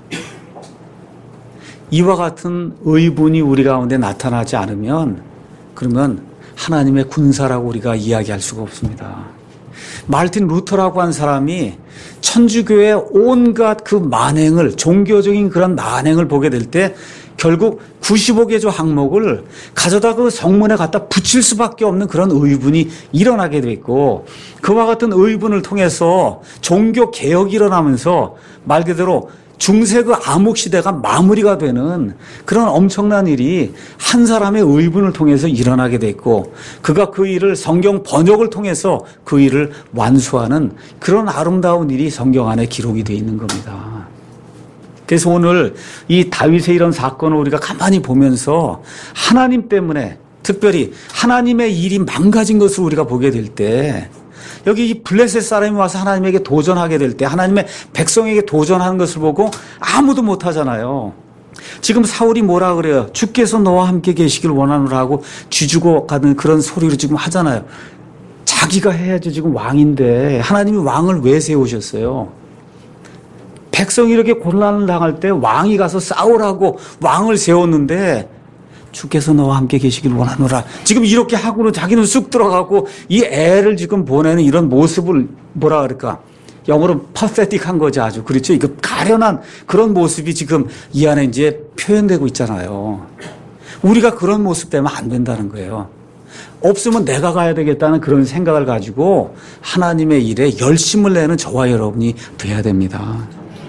이와 같은 의분이 우리 가운데 나타나지 않으면 그러면 하나님의 군사라고 우리가 이야기할 수가 없습니다. 마르틴 루터라고 한 사람이 천주교의 온갖 그 만행을, 종교적인 그런 만행을 보게 될 때 결국 95개조 항목을 가져다 그 성문에 갖다 붙일 수밖에 없는 그런 의분이 일어나게 돼 있고, 그와 같은 의분을 통해서 종교 개혁이 일어나면서 말 그대로 중세 그 암흑 시대가 마무리가 되는 그런 엄청난 일이 한 사람의 의분을 통해서 일어나게 돼 있고, 그가 그 일을 성경 번역을 통해서 그 일을 완수하는 그런 아름다운 일이 성경 안에 기록이 돼 있는 겁니다. 그래서 오늘 이 다윗의 이런 사건을 우리가 가만히 보면서 하나님 때문에, 특별히 하나님의 일이 망가진 것을 우리가 보게 될 때, 여기 이 블레셋 사람이 와서 하나님에게 도전하게 될 때, 하나님의 백성에게 도전하는 것을 보고 아무도 못하잖아요. 지금 사울이 뭐라 그래요? 주께서 너와 함께 계시길 원하노라 하고 쥐주고 가는 그런 소리로 지금 하잖아요. 자기가 해야지 지금 왕인데 하나님이 왕을 왜 세우셨어요? 백성이 이렇게 곤란을 당할 때 왕이 가서 싸우라고 왕을 세웠는데 주께서 너와 함께 계시길 원하노라. 지금 이렇게 하고는 자기는 쑥 들어가고 이 애를 지금 보내는 이런 모습을 뭐라 그럴까? 영어로 pathetic한 거지 아주. 그렇죠? 이거 가련한 그런 모습이 지금 이 안에 이제 표현되고 있잖아요. 우리가 그런 모습 되면 안 된다는 거예요. 없으면 내가 가야 되겠다는 그런 생각을 가지고 하나님의 일에 열심을 내는 저와 여러분이 돼야 됩니다.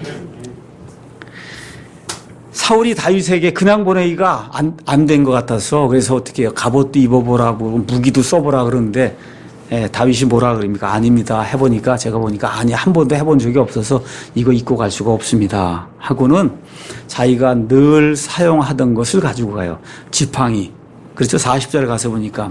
사울이 다윗에게 그냥 보내기가 안 된 것 같아서 그래서 어떻게 해요? 갑옷도 입어보라고 무기도 써보라 그러는데 다윗이 뭐라 그럽니까? 아닙니다. 해보니까 제가 보니까 아니 한 번도 해본 적이 없어서 이거 입고 갈 수가 없습니다. 하고는 자기가 늘 사용하던 것을 가지고 가요. 지팡이. 그렇죠. 40절 가서 보니까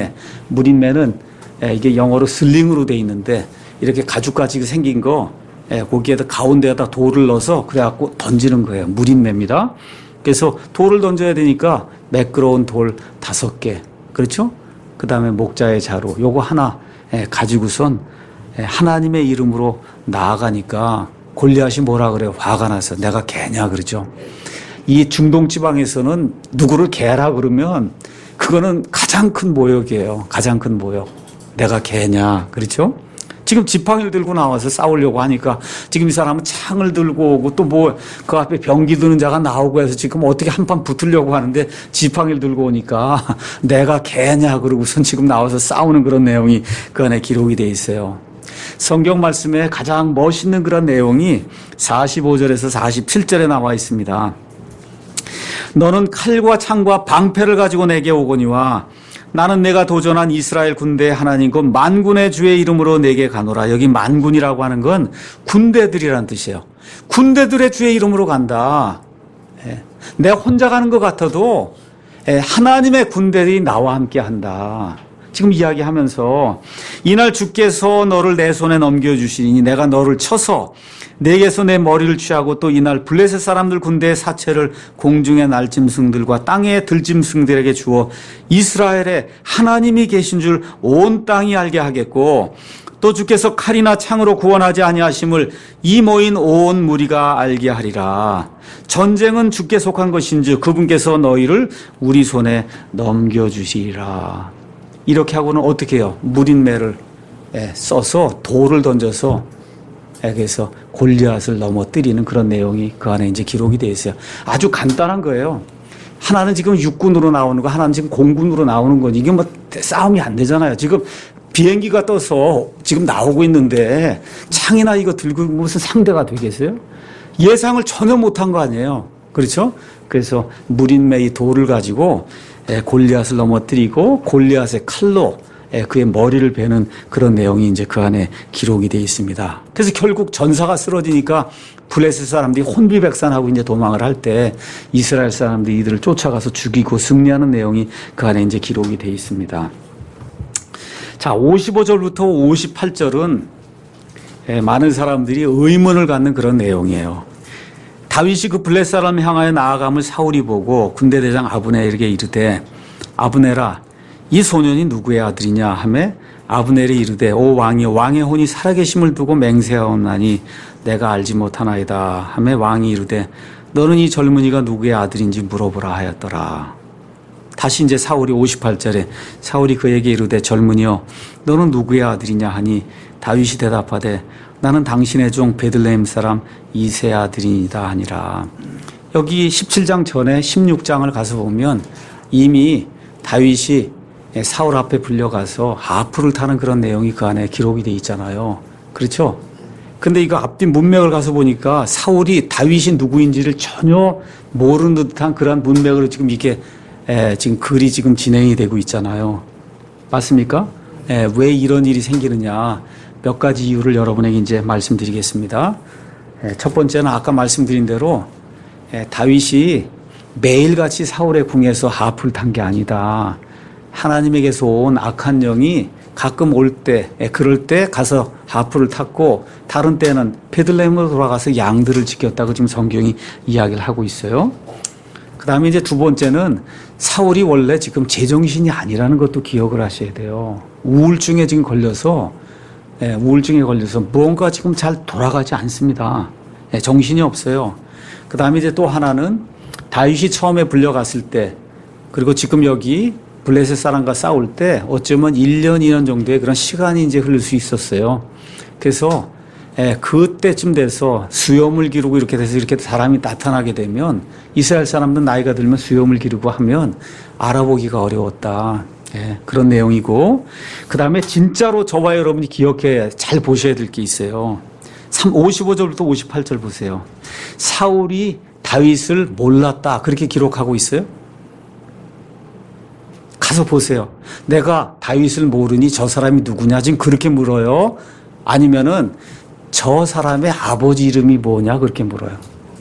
무린매는 이게 영어로 슬링으로 돼 있는데 이렇게 가죽같이 생긴 거 거기에다 가운데에다 돌을 넣어서 그래갖고 던지는 거예요. 무린매입니다. 그래서 돌을 던져야 되니까 매끄러운 돌 5개. 그렇죠? 그 다음에 목자의 자루. 요거 하나 가지고선 하나님의 이름으로 나아가니까 골리앗이 뭐라 그래요? 화가 나서 내가 개냐 그러죠. 이 중동 지방에서는 누구를 개라 그러면 그거는 가장 큰 모욕이에요. 가장 큰 모욕. 내가 개냐. 그렇죠? 지금 지팡이를 들고 나와서 싸우려고 하니까 지금 이 사람은 창을 들고 오고 또 뭐 그 앞에 병기 드는 자가 나오고 해서 지금 어떻게 한판 붙으려고 하는데 지팡이를 들고 오니까 내가 개냐 그러고선 지금 나와서 싸우는 그런 내용이 그 안에 기록이 돼 있어요. 성경 말씀에 가장 멋있는 그런 내용이 45절에서 47절에 나와 있습니다. 너는 칼과 창과 방패를 가지고 내게 오거니와 나는 내가 도전한 이스라엘 군대의 하나님 곧 만군의 주의 이름으로 내게 가노라. 여기 만군이라고 하는 건 군대들이란 뜻이에요. 군대들의 주의 이름으로 간다. 내가 혼자 가는 것 같아도 하나님의 군대들이 나와 함께 한다. 지금 이야기하면서 이날 주께서 너를 내 손에 넘겨주시니 내가 너를 쳐서 내게서 내 머리를 취하고 또 이날 블레셋 사람들 군대의 사체를 공중의 날짐승들과 땅의 들짐승들에게 주어 이스라엘에 하나님이 계신 줄 온 땅이 알게 하겠고 또 주께서 칼이나 창으로 구원하지 아니하심을 이 모인 온 무리가 알게 하리라. 전쟁은 주께 속한 것인즉 그분께서 너희를 우리 손에 넘겨주시리라. 이렇게 하고는 어떻게 해요? 무린매를 써서 돌을 던져서 그래서 골리앗을 넘어뜨리는 그런 내용이 그 안에 이제 기록이 되어 있어요. 아주 간단한 거예요. 하나는 지금 육군으로 나오는 거, 하나는 지금 공군으로 나오는 거지. 이게 뭐 싸움이 안 되잖아요. 지금 비행기가 떠서 지금 나오고 있는데 창이나 이거 들고 무슨 상대가 되겠어요? 예상을 전혀 못한 거 아니에요. 그렇죠? 그래서 무린매의 돌을 가지고 골리앗을 넘어뜨리고 골리앗의 칼로 그의 머리를 베는 그런 내용이 이제 그 안에 기록이 되어 있습니다. 그래서 결국 전사가 쓰러지니까 블레셋 사람들이 혼비백산하고 이제 도망을 할 때 이스라엘 사람들이 이들을 쫓아가서 죽이고 승리하는 내용이 그 안에 이제 기록이 되어 있습니다. 자, 55절부터 58절은 많은 사람들이 의문을 갖는 그런 내용이에요. 다윗이 그 블레셋 사람 향하여 나아감을 사울이 보고 군대대장 아브넬에게 이르되 아브넬아 이 소년이 누구의 아들이냐 하매 아브넬이 이르되 오 왕이여 왕의 혼이 살아계심을 두고 맹세하옵나니 내가 알지 못하나이다 하매 왕이 이르되 너는 이 젊은이가 누구의 아들인지 물어보라 하였더라. 다시 이제 사울이 58절에 사울이 그에게 이르되 젊은이여 너는 누구의 아들이냐 하니 다윗이 대답하되 나는 당신의 종 베들레헴 사람 이새의 아들이니이다 하니라. 여기 17장 전에 16장을 가서 보면 이미 다윗이 사울 앞에 불려가서 하프를 타는 그런 내용이 그 안에 기록이 돼 있잖아요. 그렇죠? 근데 이거 앞뒤 문맥을 가서 보니까 사울이 다윗이 누구인지를 전혀 모르는 듯한 그런 문맥으로 지금 이게 지금 글이 지금 진행이 되고 있잖아요. 맞습니까? 왜 이런 일이 생기느냐. 몇 가지 이유를 여러분에게 이제 말씀드리겠습니다. 첫 번째는 아까 말씀드린 대로 다윗이 매일같이 사울의 궁에서 하프를 탄 게 아니다. 하나님에게서 온 악한 영이 가끔 올 때, 그럴 때 가서 하프를 탔고 다른 때는 베들레헴으로 돌아가서 양들을 지켰다고 지금 성경이 이야기를 하고 있어요. 그 다음에 이제 두 번째는 사울이 원래 지금 제정신이 아니라는 것도 기억을 하셔야 돼요. 우울증에 지금 걸려서 무언가 지금 잘 돌아가지 않습니다. 정신이 없어요. 그 다음에 이제 또 하나는 다윗이 처음에 불려갔을 때 그리고 지금 여기 블레셋 사람과 싸울 때 어쩌면 1년, 2년 정도의 그런 시간이 이제 흐를 수 있었어요. 그래서 그때쯤 돼서 수염을 기르고 이렇게 돼서 이렇게 사람이 나타나게 되면 이스라엘 사람들 나이가 들면 수염을 기르고 하면 알아보기가 어려웠다. 그런 내용이고 그 다음에 진짜로 저와 여러분이 기억해 잘 보셔야 될 게 있어요. 55절부터 58절 보세요. 사울이 다윗을 몰랐다 그렇게 기록하고 있어요. 가서 보세요. 내가 다윗을 모르니 저 사람이 누구냐 지금 그렇게 물어요. 아니면은 저 사람의 아버지 이름이 뭐냐 그렇게 물어요.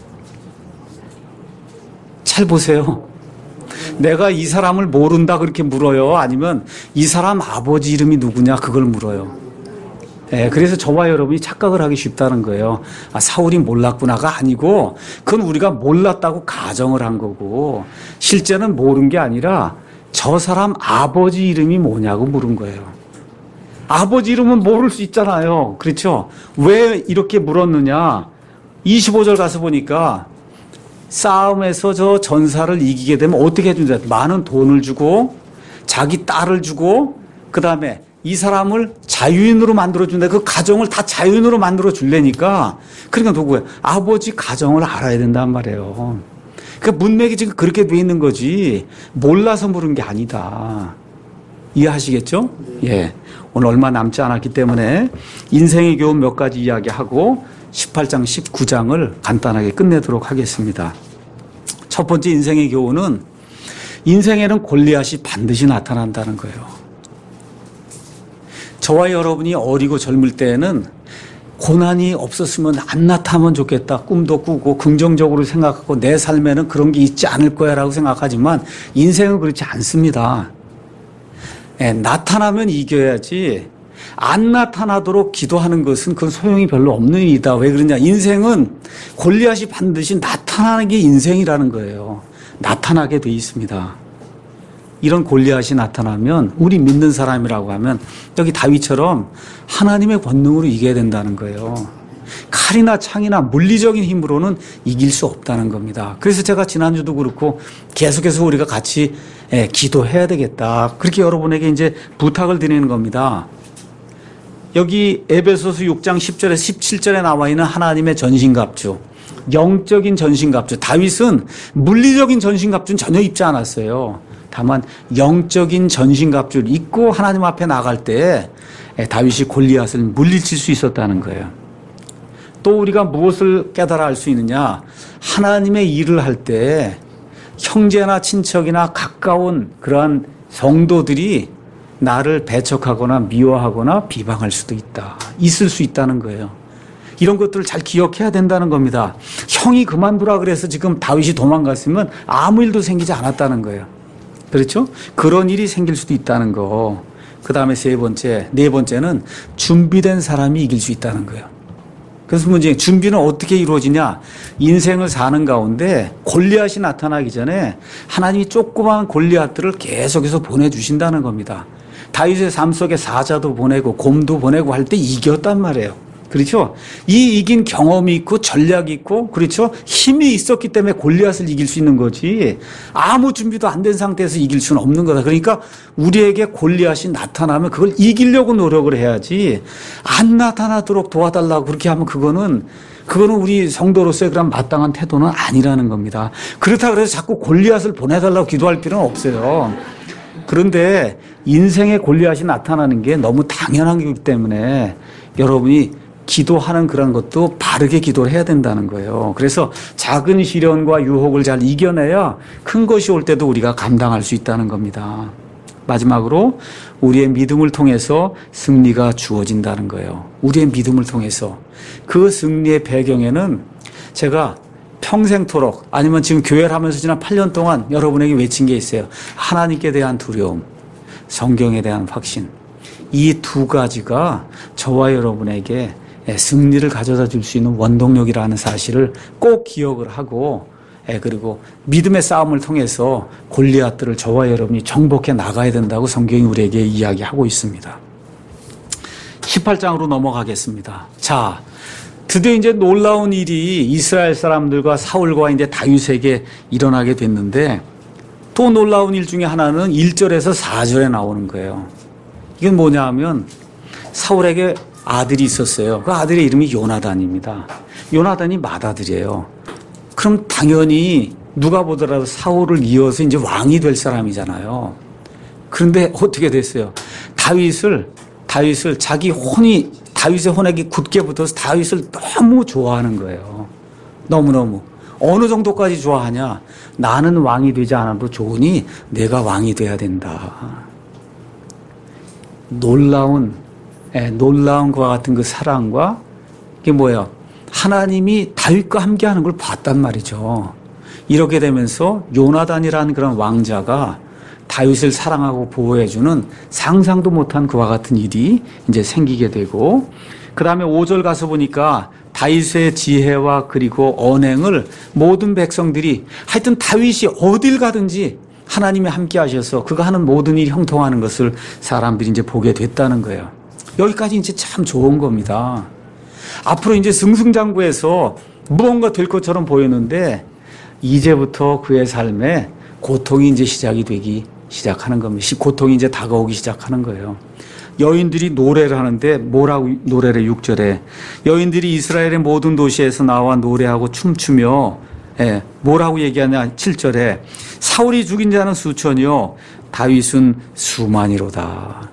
잘 보세요. 내가 이 사람을 모른다 그렇게 물어요. 아니면 이 사람 아버지 이름이 누구냐 그걸 물어요. 그래서 저와 여러분이 착각을 하기 쉽다는 거예요. 아, 사울이 몰랐구나가 아니고 그건 우리가 몰랐다고 가정을 한 거고 실제는 모른 게 아니라 저 사람 아버지 이름이 뭐냐고 물은 거예요. 아버지 이름은 모를 수 있잖아요. 그렇죠? 왜 이렇게 물었느냐? 25절 가서 보니까 싸움에서 저 전사를 이기게 되면 어떻게 해준다? 많은 돈을 주고 자기 딸을 주고 그 다음에 이 사람을 자유인으로 만들어준다. 그 가정을 다 자유인으로 만들어 줄래니까 그러니까 누구예요? 아버지 가정을 알아야 된단 말이에요. 그러니까 문맥이 지금 그렇게 돼 있는 거지 몰라서 물은 게 아니다. 이해하시겠죠? 예. 오늘 얼마 남지 않았기 때문에 인생의 교훈 몇 가지 이야기하고 18장, 19장을 간단하게 끝내도록 하겠습니다. 첫 번째 인생의 교훈은 인생에는 골리앗이 반드시 나타난다는 거예요. 저와 여러분이 어리고 젊을 때에는 고난이 없었으면 안 나타나면 좋겠다. 꿈도 꾸고 긍정적으로 생각하고 내 삶에는 그런 게 있지 않을 거야 라고 생각하지만 인생은 그렇지 않습니다. 나타나면 이겨야지 안 나타나도록 기도하는 것은 그건 소용이 별로 없는 일이다. 왜 그러냐. 인생은 골리앗이 반드시 나타나는 게 인생이라는 거예요. 나타나게 돼 있습니다. 이런 골리앗이 나타나면 우리 믿는 사람이라고 하면 여기 다윗처럼 하나님의 권능으로 이겨야 된다는 거예요. 칼이나 창이나 물리적인 힘으로는 이길 수 없다는 겁니다. 그래서 제가 지난주도 그렇고 계속해서 우리가 같이 기도해야 되겠다. 그렇게 여러분에게 이제 부탁을 드리는 겁니다. 여기 에베소서 6장 10절에서 17절에 나와 있는 하나님의 전신갑주, 영적인 전신갑주. 다윗은 물리적인 전신갑주는 전혀 입지 않았어요. 다만 영적인 전신갑주를 입고 하나님 앞에 나갈 때 다윗이 골리앗을 물리칠 수 있었다는 거예요. 또 우리가 무엇을 깨달아 알 수 있느냐? 하나님의 일을 할 때 형제나 친척이나 가까운 그러한 성도들이 나를 배척하거나 미워하거나 비방할 수도 있다. 있을 수 있다는 거예요. 이런 것들을 잘 기억해야 된다는 겁니다. 형이 그만두라 그래서 지금 다윗이 도망갔으면 아무 일도 생기지 않았다는 거예요. 그렇죠? 그런 일이 생길 수도 있다는 거. 그 다음에 네 번째는 준비된 사람이 이길 수 있다는 거예요. 그래서 문제, 준비는 어떻게 이루어지냐? 인생을 사는 가운데 골리앗이 나타나기 전에 하나님이 조그마한 골리앗들을 계속해서 보내주신다는 겁니다. 다윗의 삶 속에 사자도 보내고 곰도 보내고 할 때 이겼단 말이에요. 그렇죠? 이 이긴 경험이 있고 전략이 있고, 그렇죠? 힘이 있었기 때문에 골리앗을 이길 수 있는 거지, 아무 준비도 안 된 상태에서 이길 수는 없는 거다. 그러니까 우리에게 골리앗이 나타나면 그걸 이기려고 노력을 해야지, 안 나타나도록 도와달라고 그렇게 하면 그거는 우리 성도로서의 그런 마땅한 태도는 아니라는 겁니다. 그렇다고 해서 자꾸 골리앗을 보내달라고 기도할 필요는 없어요. 그런데 인생의 골리앗이 나타나는 게 너무 당연한 거기 때문에 여러분이 기도하는 그런 것도 바르게 기도를 해야 된다는 거예요. 그래서 작은 시련과 유혹을 잘 이겨내야 큰 것이 올 때도 우리가 감당할 수 있다는 겁니다. 마지막으로 우리의 믿음을 통해서 승리가 주어진다는 거예요. 우리의 믿음을 통해서. 그 승리의 배경에는 제가 평생토록, 아니면 지금 교회를 하면서 지난 8년 동안 여러분에게 외친 게 있어요. 하나님께 대한 두려움, 성경에 대한 확신. 이 두 가지가 저와 여러분에게 승리를 가져다 줄 수 있는 원동력이라는 사실을 꼭 기억을 하고, 그리고 믿음의 싸움을 통해서 골리앗들을 저와 여러분이 정복해 나가야 된다고 성경이 우리에게 이야기하고 있습니다. 18장으로 넘어가겠습니다. 자, 드디어 이제 놀라운 일이 이스라엘 사람들과 사울과 이제 다윗에게 일어나게 됐는데, 또 놀라운 일 중에 하나는 1절에서 4절에 나오는 거예요. 이건 뭐냐 하면 사울에게 아들이 있었어요. 그 아들의 이름이 요나단입니다. 요나단이 맏아들이에요. 그럼 당연히 누가 보더라도 사울을 이어서 이제 왕이 될 사람이잖아요. 그런데 어떻게 됐어요? 다윗을 다윗의 혼액이 굳게 붙어서 다윗을 너무 좋아하는 거예요. 너무너무. 어느 정도까지 좋아하냐? 나는 왕이 되지 않아도 좋으니 내가 왕이 돼야 된다. 놀라운 그와 같은 그 사랑과, 이게 뭐예요? 하나님이 다윗과 함께 하는 걸 봤단 말이죠. 이렇게 되면서 요나단이라는 그런 왕자가 다윗을 사랑하고 보호해주는 상상도 못한 그와 같은 일이 이제 생기게 되고, 그 다음에 5절 가서 보니까 다윗의 지혜와 그리고 언행을 모든 백성들이, 하여튼 다윗이 어딜 가든지 하나님이 함께 하셔서 그가 하는 모든 일이 형통하는 것을 사람들이 이제 보게 됐다는 거예요. 여기까지 이제 참 좋은 겁니다. 앞으로 이제 승승장구해서 무언가 될 것처럼 보였는데, 이제부터 그의 삶에 고통이 이제 시작하는 겁니다. 고통이 이제 다가오기 시작하는 거예요. 여인들이 노래를 하는데 뭐라고 노래를 6절에 여인들이 이스라엘의 모든 도시에서 나와 노래하고 춤추며, 뭐라고 얘기하냐 7절에 사울이 죽인 자는 수천이요 다윗은 수만이로다.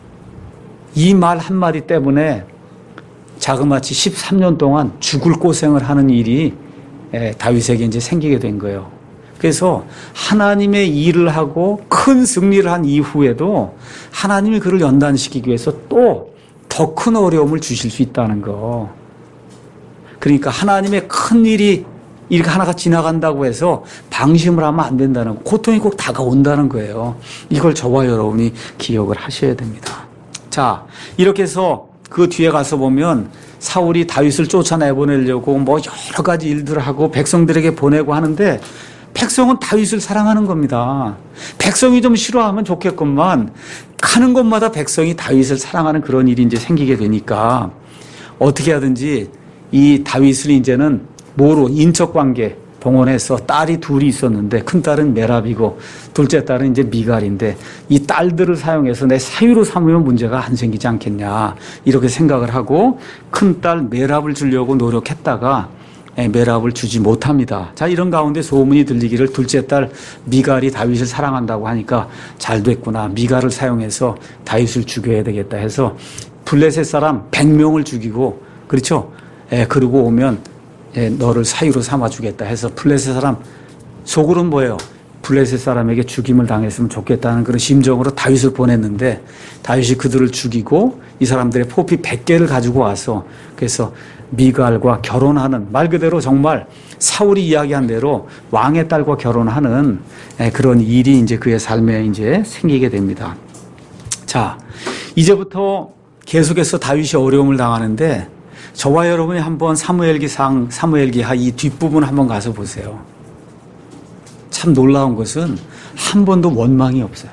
이 말 한마디 때문에 자그마치 13년 동안 죽을 고생을 하는 일이 다윗에게 이제 생기게 된 거예요. 그래서 하나님의 일을 하고 큰 승리를 한 이후에도 하나님이 그를 연단시키기 위해서 또 더 큰 어려움을 주실 수 있다는 거. 그러니까 하나님의 큰 일이 이렇게 하나가 지나간다고 해서 방심을 하면 안 된다는 거. 고통이 꼭 다가온다는 거예요. 이걸 저와 여러분이 기억을 하셔야 됩니다. 자, 이렇게 해서 그 뒤에 가서 보면 사울이 다윗을 쫓아내보내려고 뭐 여러 가지 일들을 하고 백성들에게 보내고 하는데, 백성은 다윗을 사랑하는 겁니다. 백성이 좀 싫어하면 좋겠건만 가는 곳마다 백성이 다윗을 사랑하는 그런 일이 이제 생기게 되니까 어떻게 하든지 이 다윗을 이제는 뭐로 인척관계 동원해서 딸이 둘이 있었는데, 큰 딸은 메랍이고 둘째 딸은 이제 미갈인데, 이 딸들을 사용해서 내 사위로 삼으면 문제가 안 생기지 않겠냐 이렇게 생각을 하고 큰 딸 메랍을 주려고 노력했다가 메랍을 주지 못합니다. 자, 이런 가운데 소문이 들리기를 둘째 딸 미갈이 다윗을 사랑한다고 하니까 잘 됐구나. 미갈을 사용해서 다윗을 죽여야 되겠다 해서 블레셋 사람 100명을 죽이고, 그렇죠? 그러고 오면 너를 사유로 삼아주겠다 해서 블레셋 사람 속으로는 뭐예요? 블레셋 사람에게 죽임을 당했으면 좋겠다는 그런 심정으로 다윗을 보냈는데 다윗이 그들을 죽이고 이 사람들의 포피 100개를 가지고 와서 그래서 미갈과 결혼하는, 말 그대로 정말 사울이 이야기한 대로 왕의 딸과 결혼하는 그런 일이 이제 그의 삶에 이제 생기게 됩니다. 자, 이제부터 계속해서 다윗이 어려움을 당하는데 저와 여러분이 한번 사무엘기상, 사무엘기하 이 뒷부분 한번 가서 보세요. 참 놀라운 것은 한 번도 원망이 없어요.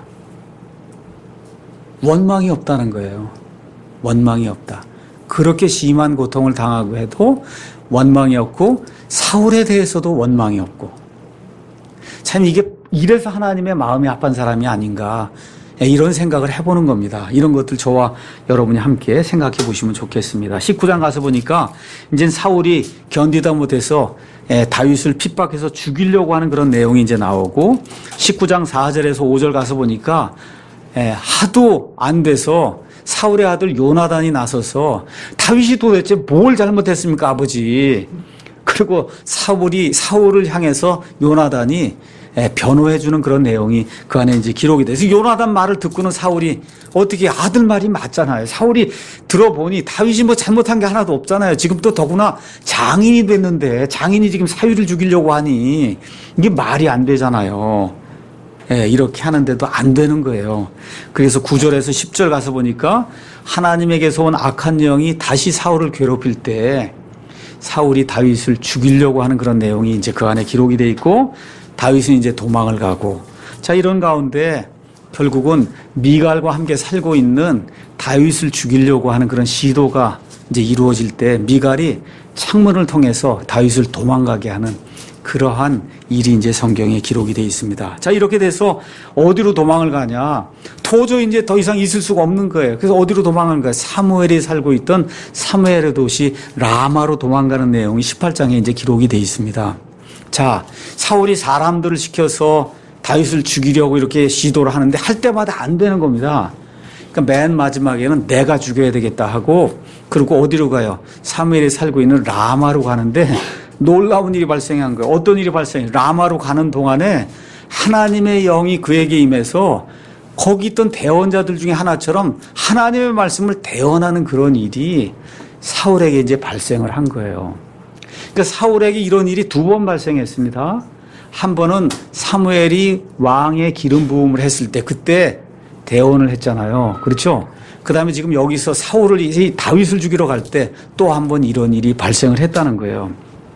원망이 없다는 거예요. 원망이 없다. 그렇게 심한 고통을 당하고 해도 원망이 없고 사울에 대해서도 원망이 없고, 참 이게 이래서 하나님의 마음이 아픈 사람이 아닌가 이런 생각을 해보는 겁니다. 이런 것들 저와 여러분이 함께 생각해 보시면 좋겠습니다. 19장 가서 보니까 이제 사울이 견디다 못해서 다윗을 핍박해서 죽이려고 하는 그런 내용이 이제 나오고, 19장 4절에서 5절 가서 보니까 하도 안 돼서 사울의 아들 요나단이 나서서 다윗이 도대체 뭘 잘못했습니까, 아버지? 그리고 사울을 향해서 요나단이 변호해주는 그런 내용이 그 안에 이제 기록이 돼서 요나단 말을 듣고는 사울이 어떻게, 아들 말이 맞잖아요. 사울이 들어보니 다윗이 뭐 잘못한 게 하나도 없잖아요. 지금 또 더구나 장인이 됐는데 장인이 지금 사위를 죽이려고 하니 이게 말이 안 되잖아요. 이렇게 하는데도 안 되는 거예요. 그래서 9절에서 10절 가서 보니까 하나님에게서 온 악한 영이 다시 사울을 괴롭힐 때 사울이 다윗을 죽이려고 하는 그런 내용이 이제 그 안에 기록이 돼 있고, 다윗은 이제 도망을 가고, 자, 이런 가운데 결국은 미갈과 함께 살고 있는 다윗을 죽이려고 하는 그런 시도가 이제 이루어질 때 미갈이 창문을 통해서 다윗을 도망가게 하는 그러한 일이 이제 성경에 기록이 되어 있습니다. 자, 이렇게 돼서 어디로 도망을 가냐? 도저히 이제 더 이상 있을 수가 없는 거예요. 그래서 어디로 도망을 가요? 사무엘이 살고 있던 사무엘의 도시 라마로 도망가는 내용이 18장에 이제 기록이 되어 있습니다. 자, 사울이 사람들을 시켜서 다윗을 죽이려고 이렇게 시도를 하는데 할 때마다 안 되는 겁니다. 그러니까 맨 마지막에는 내가 죽여야 되겠다 하고, 그리고 어디로 가요? 사무엘이 살고 있는 라마로 가는데 놀라운 일이 발생한 거예요. 어떤 일이 발생해요? 라마로 가는 동안에 하나님의 영이 그에게 임해서 거기 있던 대언자들 중에 하나처럼 하나님의 말씀을 대언하는 그런 일이 사울에게 이제 발생을 한 거예요. 그러니까 사울에게 이런 일이 두 번 발생했습니다. 한 번은 사무엘이 왕의 기름 부음을 했을 때 그때 대언을 했잖아요. 그렇죠? 그 다음에 지금 여기서 다윗을 죽이러 갈 때 또 한 번 이런 일이 발생을 했다는 거예요.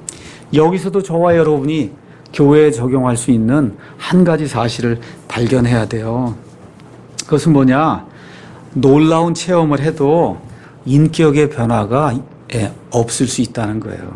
여기서도 저와 여러분이 교회에 적용할 수 있는 한 가지 사실을 발견해야 돼요. 그것은 뭐냐? 놀라운 체험을 해도 인격의 변화가 없을 수 있다는 거예요.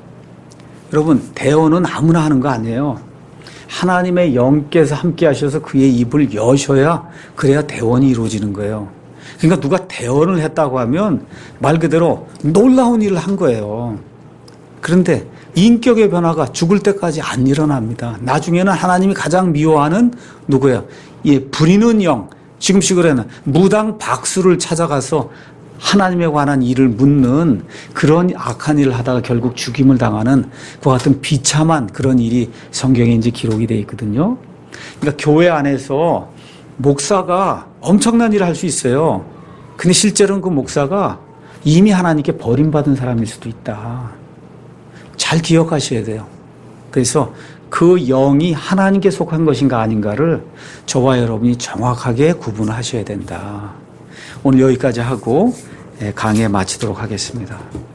여러분, 대언은 아무나 하는 거 아니에요. 하나님의 영께서 함께 하셔서 그의 입을 여셔야, 그래야 대언이 이루어지는 거예요. 그러니까 누가 대언을 했다고 하면 말 그대로 놀라운 일을 한 거예요. 그런데 인격의 변화가 죽을 때까지 안 일어납니다. 나중에는 하나님이 가장 미워하는 누구예요? 부리는 영, 지금식으로는 무당 박수를 찾아가서 하나님에 관한 일을 묻는 그런 악한 일을 하다가 결국 죽임을 당하는 그와 같은 비참한 그런 일이 성경에 이제 기록이 되어 있거든요. 그러니까 교회 안에서 목사가 엄청난 일을 할 수 있어요. 근데 실제로는 그 목사가 이미 하나님께 버림받은 사람일 수도 있다. 잘 기억하셔야 돼요. 그래서 그 영이 하나님께 속한 것인가 아닌가를 저와 여러분이 정확하게 구분하셔야 된다. 오늘 여기까지 하고 강의 마치도록 하겠습니다.